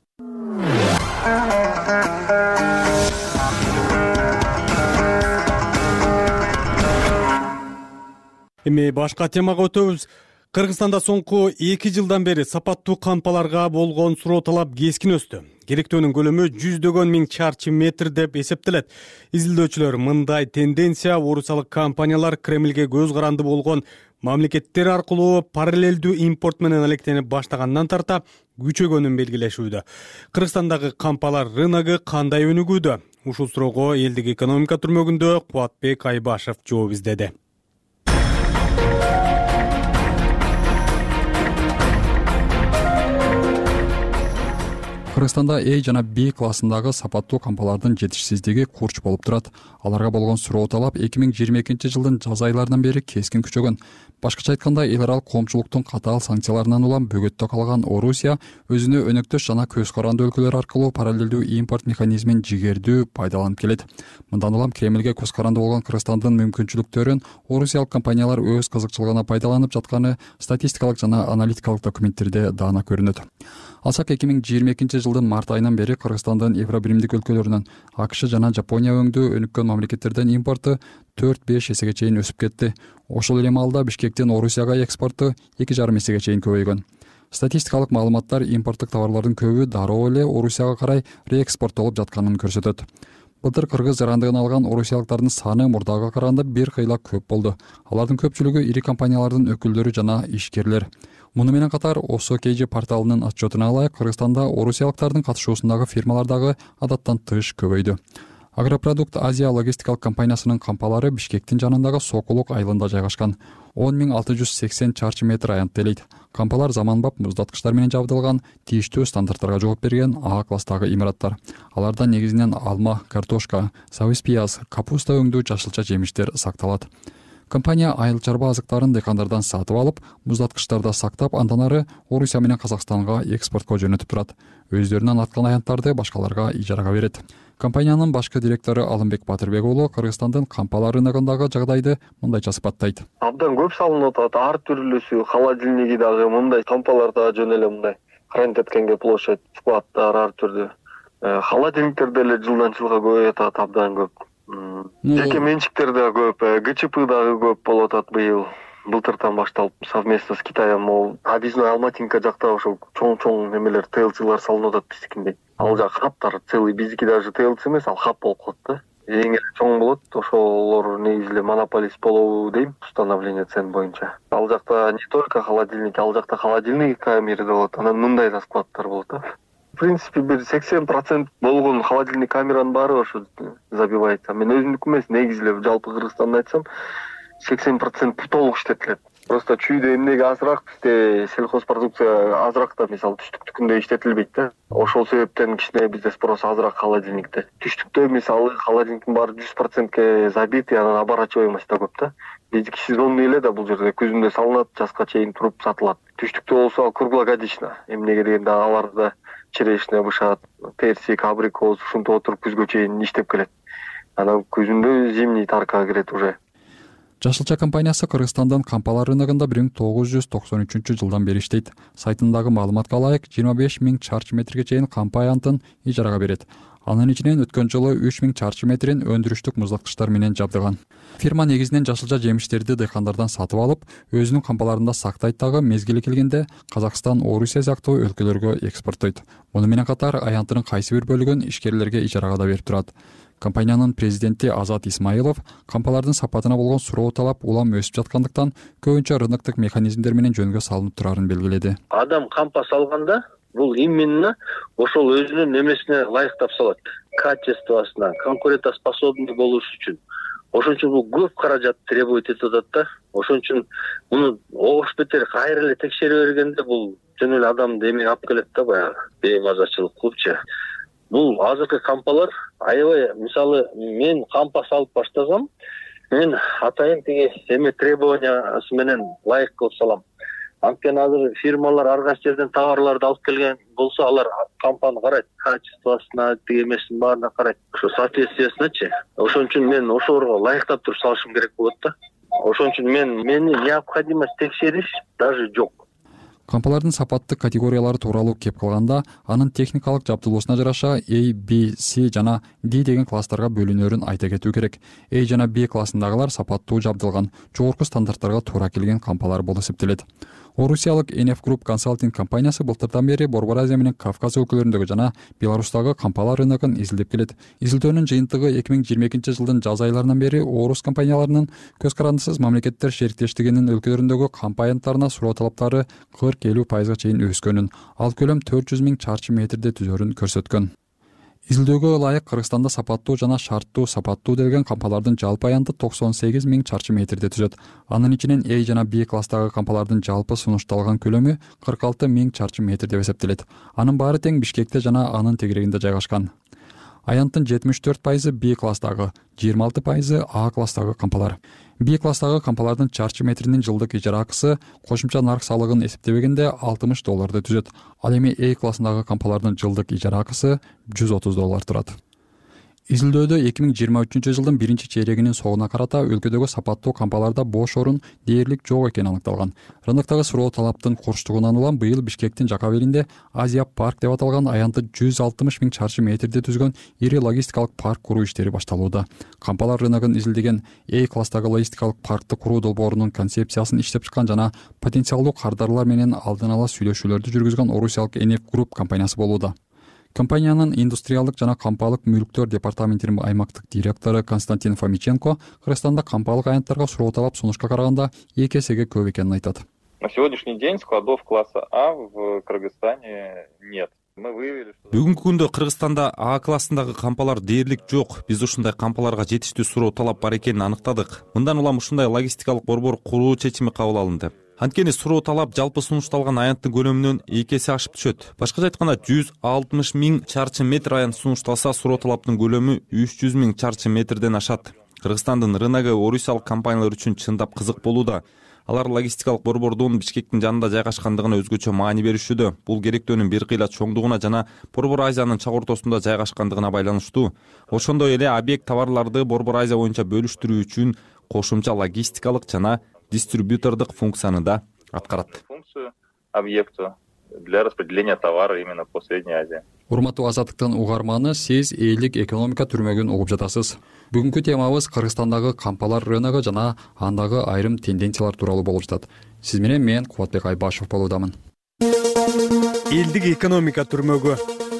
Эми башка темага өтөбүз. Кыргызстанда соңку эки жылдан бери сапаттуу кампаларга болгон суроо талап кескин өстү. Керектөөнүн көлөмү жүздөгөн миң чарчы метр деп эсептелет. Изилдөөчүлөр мындай тенденция орусиялык компаниялар Кремлге көз каранды болгон мамлекеттер аркылуу параллелдүү импорт менен алектенип баштагандан тарта күчөгөнүн белгилешүүдө. Кыргызстандагы кампалар рыногу кандай өнүгүүдө? Ушул суроого элдик экономика түрмөгүндө Кубатбек Айбашев жооп издеди. Кыргызстанда A жана B классындагы сапаттуу кампалардын жетишсиздиги курч болуп турат. Аларга болгон суроо талап эки миң жыйырма экинчи жылдын жаз айларынан бери кескин күчөгөн. Башкача айтканда, эл аралык коомчулуктун катаал санкцияларынан улам бөгөттө калган Орусия өзүнө өнөктөш жана көз каранды өлкөлөр аркылуу параллелдүү импорт механизмин жигердүү пайдаланып келет. Мындан улам Кремлге көз каранды болгон Кыргызстандын мүмкүнчүлүктөрүн орусиялык компаниялар өз кызыкчылыгына пайдаланып жатканы статистикалык жана аналитикалык документтерде даана көрүнөт. Алсак эки миң жыйырма экинчи жылдын март айынан бери Кыргызстандын Евробиримдик өлкөлөрүнөн АКШ жана Жапония өңдүү өнүккөн мамлекеттерден импорту төрт беш эсеге чейин өсүп кетти. Ошол эле маалда Бишкектен Орусияга экспорту эки жарым эсеге чейин көбөйгөн. Статистикалык маалыматтар импорттук товарлардын көбү дароо эле Орусияга карай реэкспорттолуп жатканын көрсөтөт. Былтыр кыргыз жарандыгын алган орусиялыктардын саны мурдага караганда бир кыйла көп болду. Алардын көпчүлүгү ири компаниялардын өкүлдөрү жана ишкерлер. Муну менен катар Осо Кей Жи порталынын отчетуна ылайык, Кыргызстанда орусиялыктардын катышуусундагы фирмалар дагы адаттан тыш көбөйдү. Агропродукт Азия логистикалык компаниясынын кампалары Бишкектин жанындагы Сокулук айылында жайгашкан. он миң алты жүз сексен чарчы метр аянттелет. Кампалар заманбап муздаткычтар менен жабдылган, тийиштүү стандарттарга жооп берген А класстагы имараттар. Аларда негизинен алма, картошка, сабыз пияз, капуста өңдүү жашылча жемиштер сакталат. Компания айыл чарба азыктарын дыйкандардан сатып алып, муздаткычтарда сактап, андан ары Орусия менен Казакстанга экспортко жөнөтүп турат. Өздөрүнөн аткан аянттарды башкаларга ижарага берет. Компаниянын башкы директору Алымбек Батырбек уулу Кыргызстандын кампалар рыногундагы жагдайды мындайча сыпаттайт. Абдан көп салынып атат, ар түрлүүсү, холодильниги дагы мындай кампалар да жөн эле мындай хранить площадь, складдар ар түрдүү. Холодильниктер деле жылдан жылга көбөйүп атат, абдан көп. Жеке менчиктер да көп, ГЧП дагы көп болуп атат быйыл. Былтыртан башталып совместно с Китаем, мол, Адизно Алматинка жакта ошол чоң-чоң немелер, ТЛЦлар салынып атат биздикиндей. Ал жак хабтар целый, биздики даже ТЛЦ эмес, ал хаб болуп калат да. Эң эле чоң болот, ошолор негизи эле монополист болобу дейм, установление цен боюнча. Ал жакта не только холодильник, ал жакта холодильник камеры да болот, анан мындай да складтар болот да. В принципе, бир сексен процент болгон холодильник камеранын баары ошо забивает. Мен өзүмдүкү эмес, негизи эле жалпы Кыргызстанда айтсам, сексен процент толук иштетилет. Просто чүйдө эмнеге азыраак, бизде сельхозпродукция азыраак да, мисалы түштүктүкүндө иштетилбейт да. Ошол себептен кичине бизде спрос азыраак холодильникте. Түштүктө мисалы холодильниктин баары жүз процентке забит, анан оборачиваемость да көп да. Биздики сезонный эле да бул жерде, күзүндө салынат, жазга чейин туруп сатылат. Түштүктө болсо круглогодично, эмнеге дегенде аларда черешня бышат, персик, абрикос, ушинтип отуруп күзгө чейин иштеп келет. Анан күзүндө зимний таркага кирет уже. Жашылча компаниясы Кыргызстандын кампалар рыногунда бир миң тогуз жүз токсон үчүнчү жылдан бери иштейт. Сайтындагы маалыматка ылайык, жыйырма беш миң чарчы метрге чейин кампа аянтын ижарага берет. Анын ичинен өткөн жылы үч миң чарчы метрин өндүрүштүк муздаткычтар менен жабдыган. Фирма негизинен жашылча жемиштерди дыйкандардан сатып алып, өзүнүн кампаларында сактайт дагы, мезгили келгенде Казакстан, Орусия сыяктуу өлкөлөргө экспорттойт. Муну менен катар аянтынын кайсы бир бөлүгүн ишкерлерге ижарага да берип турат. Компаниянын президенти Азат Исмаилов кампалардын сапатына болгон суроо талап улам өсүп жаткандыктан көбүнчө рыноктук механизмдер менен жөнгө салынып турарын белгиледи. Адам кампа салганда бул именно ошол өзүнүн немесине ылайыктап салат, качествосуна, конкурентоспособный болуш үчүн. Ошон үчүн бул көп каражат требует этип атат да. Ошон үчүн муну ош бетер кайра эле текшере бергенде бул жөн эле адамды эме алып келет да, баягы беймазачылык кылыпчы. Бул азыркы кампалар аябай, мисалы мен кампа салып баштасам, мен атайын тиги эме требованиясы менен ылайык кылып салам. Анткени азыр фирмалар ар кайсы жерден товарларды алып келген болсо, алар кампаны карайт, качествосуна, тиги эмесин баарына карайт, ошо соответствиесиначы. Ошон үчүн мен ошолорго ылайыктап туруп салышым керек болот да. Ошон үчүн мен мени необходимость текшериш даже жок. Кампалардын сапаттык категориялары тууралуу кеп калганда, анын техникалык жабдылуусуна жараша A, B, C жана D деген класстарга бөлүнөрүн айта кетүү керек. A жана B классындагылар сапаттуу жабдылган, жогорку стандарттарга туура келген кампалар болуп эсептелет. Орусиялык эн эф Group консалтинг компаниясы былтырдан бери Борбор Азия менен Кавказ өлкөлөрүндөгү жана Беларустагы кампалар рыногун изилдеп келет. Изилдөөнүн жыйынтыгы эки миң жыйырма экинчи жылдын жаз айларынан бери орус компанияларынын көз карандысыз мамлекеттер шериктештигинин өлкөлөрүндөгү кампа аянттарына суроо талаптары кырк элүү пайызга чейин өскөнүн, ал көлөм төрт жүз миң чарчы метрди түзөрүн көрсөткөн. Изилдөөгө ылайык Кыргызстанда сапаттуу жана шарттуу сапаттуу делген кампалардын жалпы аянты токсон сегиз миң чарчы метрди түзөт. Анын ичинен A жана B класстагы кампалардын жалпы сунушталган көлөмү кырк алты миң чарчы метр деп эсептелет. Анын баары тең Бишкекте жана анын тегерегинде жайгашкан. Аянттын жетимиш төрт пайызы B класстагы, жыйырма алты пайызы A класстагы кампалар. B класстагы кампалардын чарчы метринин жылдык ижара акысы кошумча нарк салыгын эсептебегенде алтымыш долларды түзөт. Ал эми A классындагы кампалардын жылдык ижара акысы жүз отуз доллар турат. Изилдөөдө эки миң жыйырма үчүнчү жылдын биринчи чейрегинин соңуна карата өлкөдөгү сапаттуу кампаларда бош орун дээрлик жок экени аныкталган. Рыноктогу суроо талаптын курчтугунан улам быйыл Бишкектин Жакабелинде Азия парк деп аталган аянты жүз алтымыш миң чарчы метрди түзгөн ири логистикалык парк куруу иштери башталууда. Кампалар рыногун изилдеген A класстагы логистикалык паркты куруу долбоорунун концепциясын иштеп чыккан жана потенциалдуу кардарлар менен алдын ала сүйлөшүүлөрдү жүргүзгөн орусиялык Энеф Групп компаниясы болууда. Компаниянын индустриалдык жана кампалык мүлктөр департаментинин аймактык директору Константин Фомиченко Кыргызстанда кампалык аянттарга суроо талап сунушка караганда эки эсеге көп экенин айтат. На сегодняшний день складов класса А в Кыргызстане нет. Бүгүнкү күндө Кыргызстанда А классындагы кампалар дээрлик жок. Биз ушундай кампаларга жетиштүү суроо талап бар экенин аныктадык. Мындан улам ушундай логистикалык борбор куруу чечими кабыл алынды. Анткени суроо талап жалпы сунушталган аянттын көлөмүнөн эки эсе ашып түшөт. Башкача айтканда жүз алтымыш миң чарчы метр аянт сунушталса, суроо талаптын көлөмү үч жүз миң чарчы метрден ашат. Кыргызстандын рыногу орусиялык компаниялар үчүн чындап кызык болууда. Алар логистикалык борбордун Бишкектин жанында жайгашкандыгына өзгөчө маани беришүүдө. Бул керектөөнүн бир кыйла чоңдугуна жана Борбор Азиянын чак ортосунда жайгашкандыгына байланыштуу. Ошондой эле объект товарларды Борбор Азия боюнча бөлүштүрүү үчүн кошумча логистикалык жана дистрибьютордук функцияны да аткарат. Функцию объекта для распределения товара именно по Средней Азии. Урматтуу Азаттыктын угарманы, сиз элдик экономика түрмөгүн угуп жатасыз. Бүгүнкү темабыз Кыргызстандагы кампалар рыногу жана андагы айрым тенденциялар тууралуу болуп жатат. Сиз менен мен Кубатбек Айбашев болуудамын. Элдик экономика түрмөгү.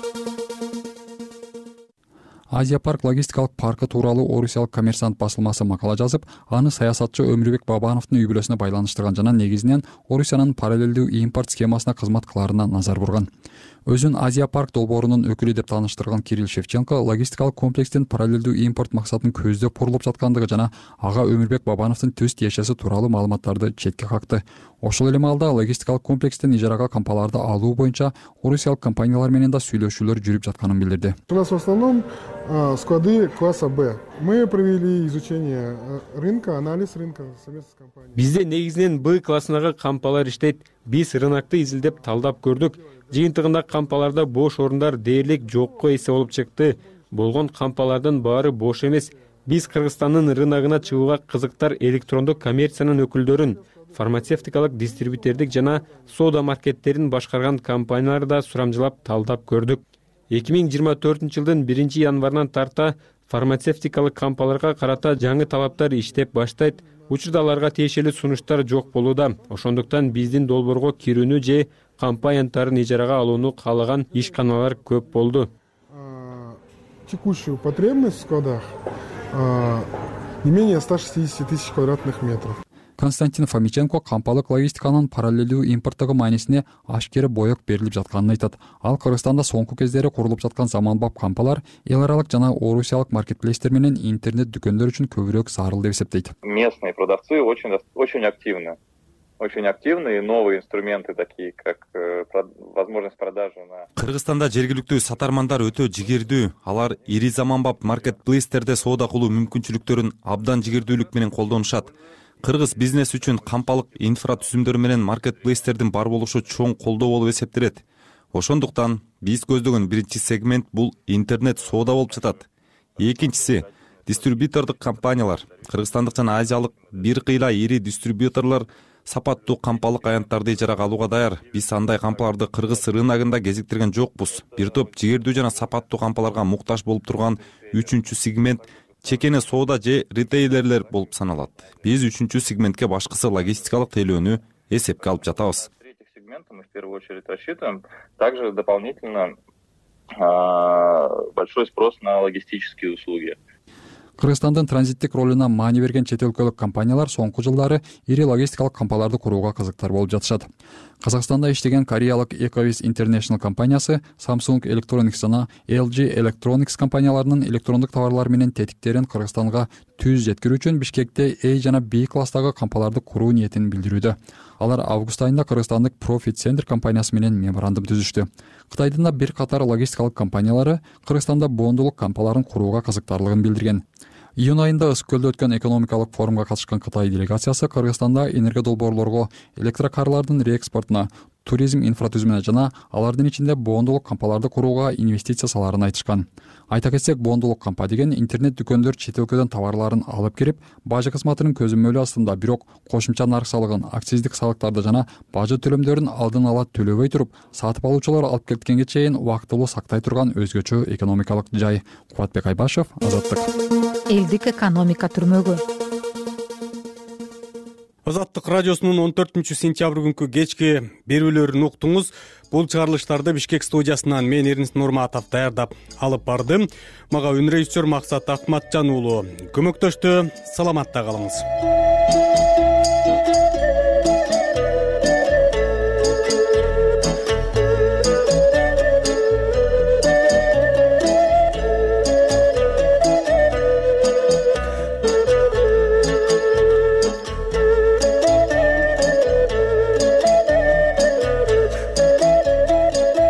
Азия парк логистикалык паркы тууралуу орусиялык коммерсант басылмасы макала жазып, аны саясатчы Өмүрбек Бабановдун үй бүлөсүнө байланыштырган жана негизинен Орусиянын параллелдүү импорт схемасына кызмат кылаарына назар бурган. Өзүн Азия парк долбоорунун өкүлү деп тааныштырган Кирилл Шевченко логистикалык комплекстин параллелдүү импорт максатын көздөп курулуп жаткандыгы жана ага Өмүрбек Бабановдун төз тиешеси тууралуу маалыматтарды четке какты. Ошол эле маалда логистикалык комплекстин ижарага кампаларды алуу боюнча орусиялык компаниялар менен да сүйлөшүүлөр жүрүп жатканын билдирди. У нас в основном склады класса Б. Мы провели изучение рынка, анализ рынка совместно с компанией. Бизде негизинен Б классындагы кампалар иштейт. Биз рынокты изилдеп талдап көрдүк. Жыйынтыгында кампаларда бош орундар дээрлик жокко эсе болуп чыкты. Болгон кампалардын баары бош эмес. Биз Кыргызстандын рыногуна чыгууга кызыктар электрондук коммерциянын өкүлдөрүн, фармацевтикалык дистрибьютердик жана соода маркеттерин башкарган компанияларды да сурамжылап талдап көрдүк. эки миң жыйырма төртүнчү жылдын биринчи январынан тарта фармацевтикалык кампаларга карата жаңы талаптар иштеп баштайт. Учурда аларга тиешелүү сунуштар жок болууда. Ошондуктан биздин долбоорго кирүүнү же компанияларын ижарага алууну каалаган ишканалар көп болду. Текущую потребность в складах не менее ста шестидесяти тысяч квадратных метров. Константин Фомиченко кампалык логистиканын параллелдүү импорттогу маанисине ашкере боек берилип жатканын айтат. Ал Кыргызстанда соңку кездери курулуп жаткан заманбап кампалар эл аралык жана орусиялык маркетплейстер менен интернет дүкөндөр үчүн көбүрөөк зарыл деп эсептейт. Местные продавцы очень очень активны. Очень активные новые инструменты, такие как возможность продажи на. Кыргызстанда жергиликтүү сатармандар өтө жигердүү. Алар ири заманбап маркетплейстерде соода кылуу мүмкүнчүлүктөрүн абдан жигердүүлүк менен колдонушат. Кыргыз бизнес үчүн кампалык инфра түзүмдөр менен маркетплейстердин бар болушу чоң колдоо болуп эсептелет. Ошондуктан биз көздөгөн биринчи сегмент бул интернет соода болуп жатат. Экинчиси дистрибьютордук компаниялар. Кыргызстандык жана азиялык бир кыйла ири дистрибьюторлор сапаттуу кампалык аянттарды ижарага алууга даяр. Биз андай кампаларды Кыргыз рыногунда кезиктирген жокпуз. Бир топ жигердүү жана сапаттуу кампаларга муктаж болуп турган үчүнчү сегмент чекене соода же ритейлерлер болуп саналат. Биз үчүнчү сегментке башкысы логистикалык тейлөөнү эсепке алып жатабыз. Третий сегмент мы в первую очередь рассчитываем. Также дополнительно большой спрос на логистические услуги. Кыргызстандын транзиттик ролуна маани берген чет өлкөлүк компаниялар соңку жылдары ири логистикалык кампаларды курууга кызыктар болуп жатышат. Казакстанда иштеген кореялык Ecovis International компаниясы Samsung Electronics жана L G Electronics компанияларынын электрондук товарлар менен тетиктерин Кыргызстанга түз жеткирүү үчүн Бишкекте A жана B класстагы кампаларды куруу ниетин билдирүүдө. Алар август айында Кыргызстандык Profit Center компаниясы менен меморандум түзүштү. Кытайдын да бир катар логистикалык компаниялары Кыргызстанда бондулук кампаларын курууга кызыктарлыгын билдирген. Июнь айында Ысык көлдө өткөн экономикалык форумга катышкан Кытай делегациясы Кыргызстанда энерго долбоорлорго, электрокарлардын реэкспортуна, туризм инфратүзүмүнө жана алардын ичинде бондулук кампаларды курууга инвестиция саларын айтышкан. Айта кетсек, бондулук кампа деген интернет дүкөндөр чет өлкөдөн товарларын алып кирип, бажы кызматынын көзөмөлү астында, бирок кошумча нарк салыгын, акциздик салыктарды жана бажы төлөмдөрүн алдын ала төлөбөй туруп, сатып алуучулар алып кеткенге чейин убактылуу сактай турган өзгөчө экономикалык жай. Кубатбек Айбашев, Азаттык. Элдик экономика түрмөгү. Азаттык радиосунун он төртүнчү сентябрь күнкү кечки берүүлөрүн уктуңуз. Бул чыгарылыштарды Бишкек студиясынан мен Эрнис Нурматов даярдап алып бардым. Мага үн режиссер Максат Акматжан уулу көмөктөштү. Саламатта калыңыз.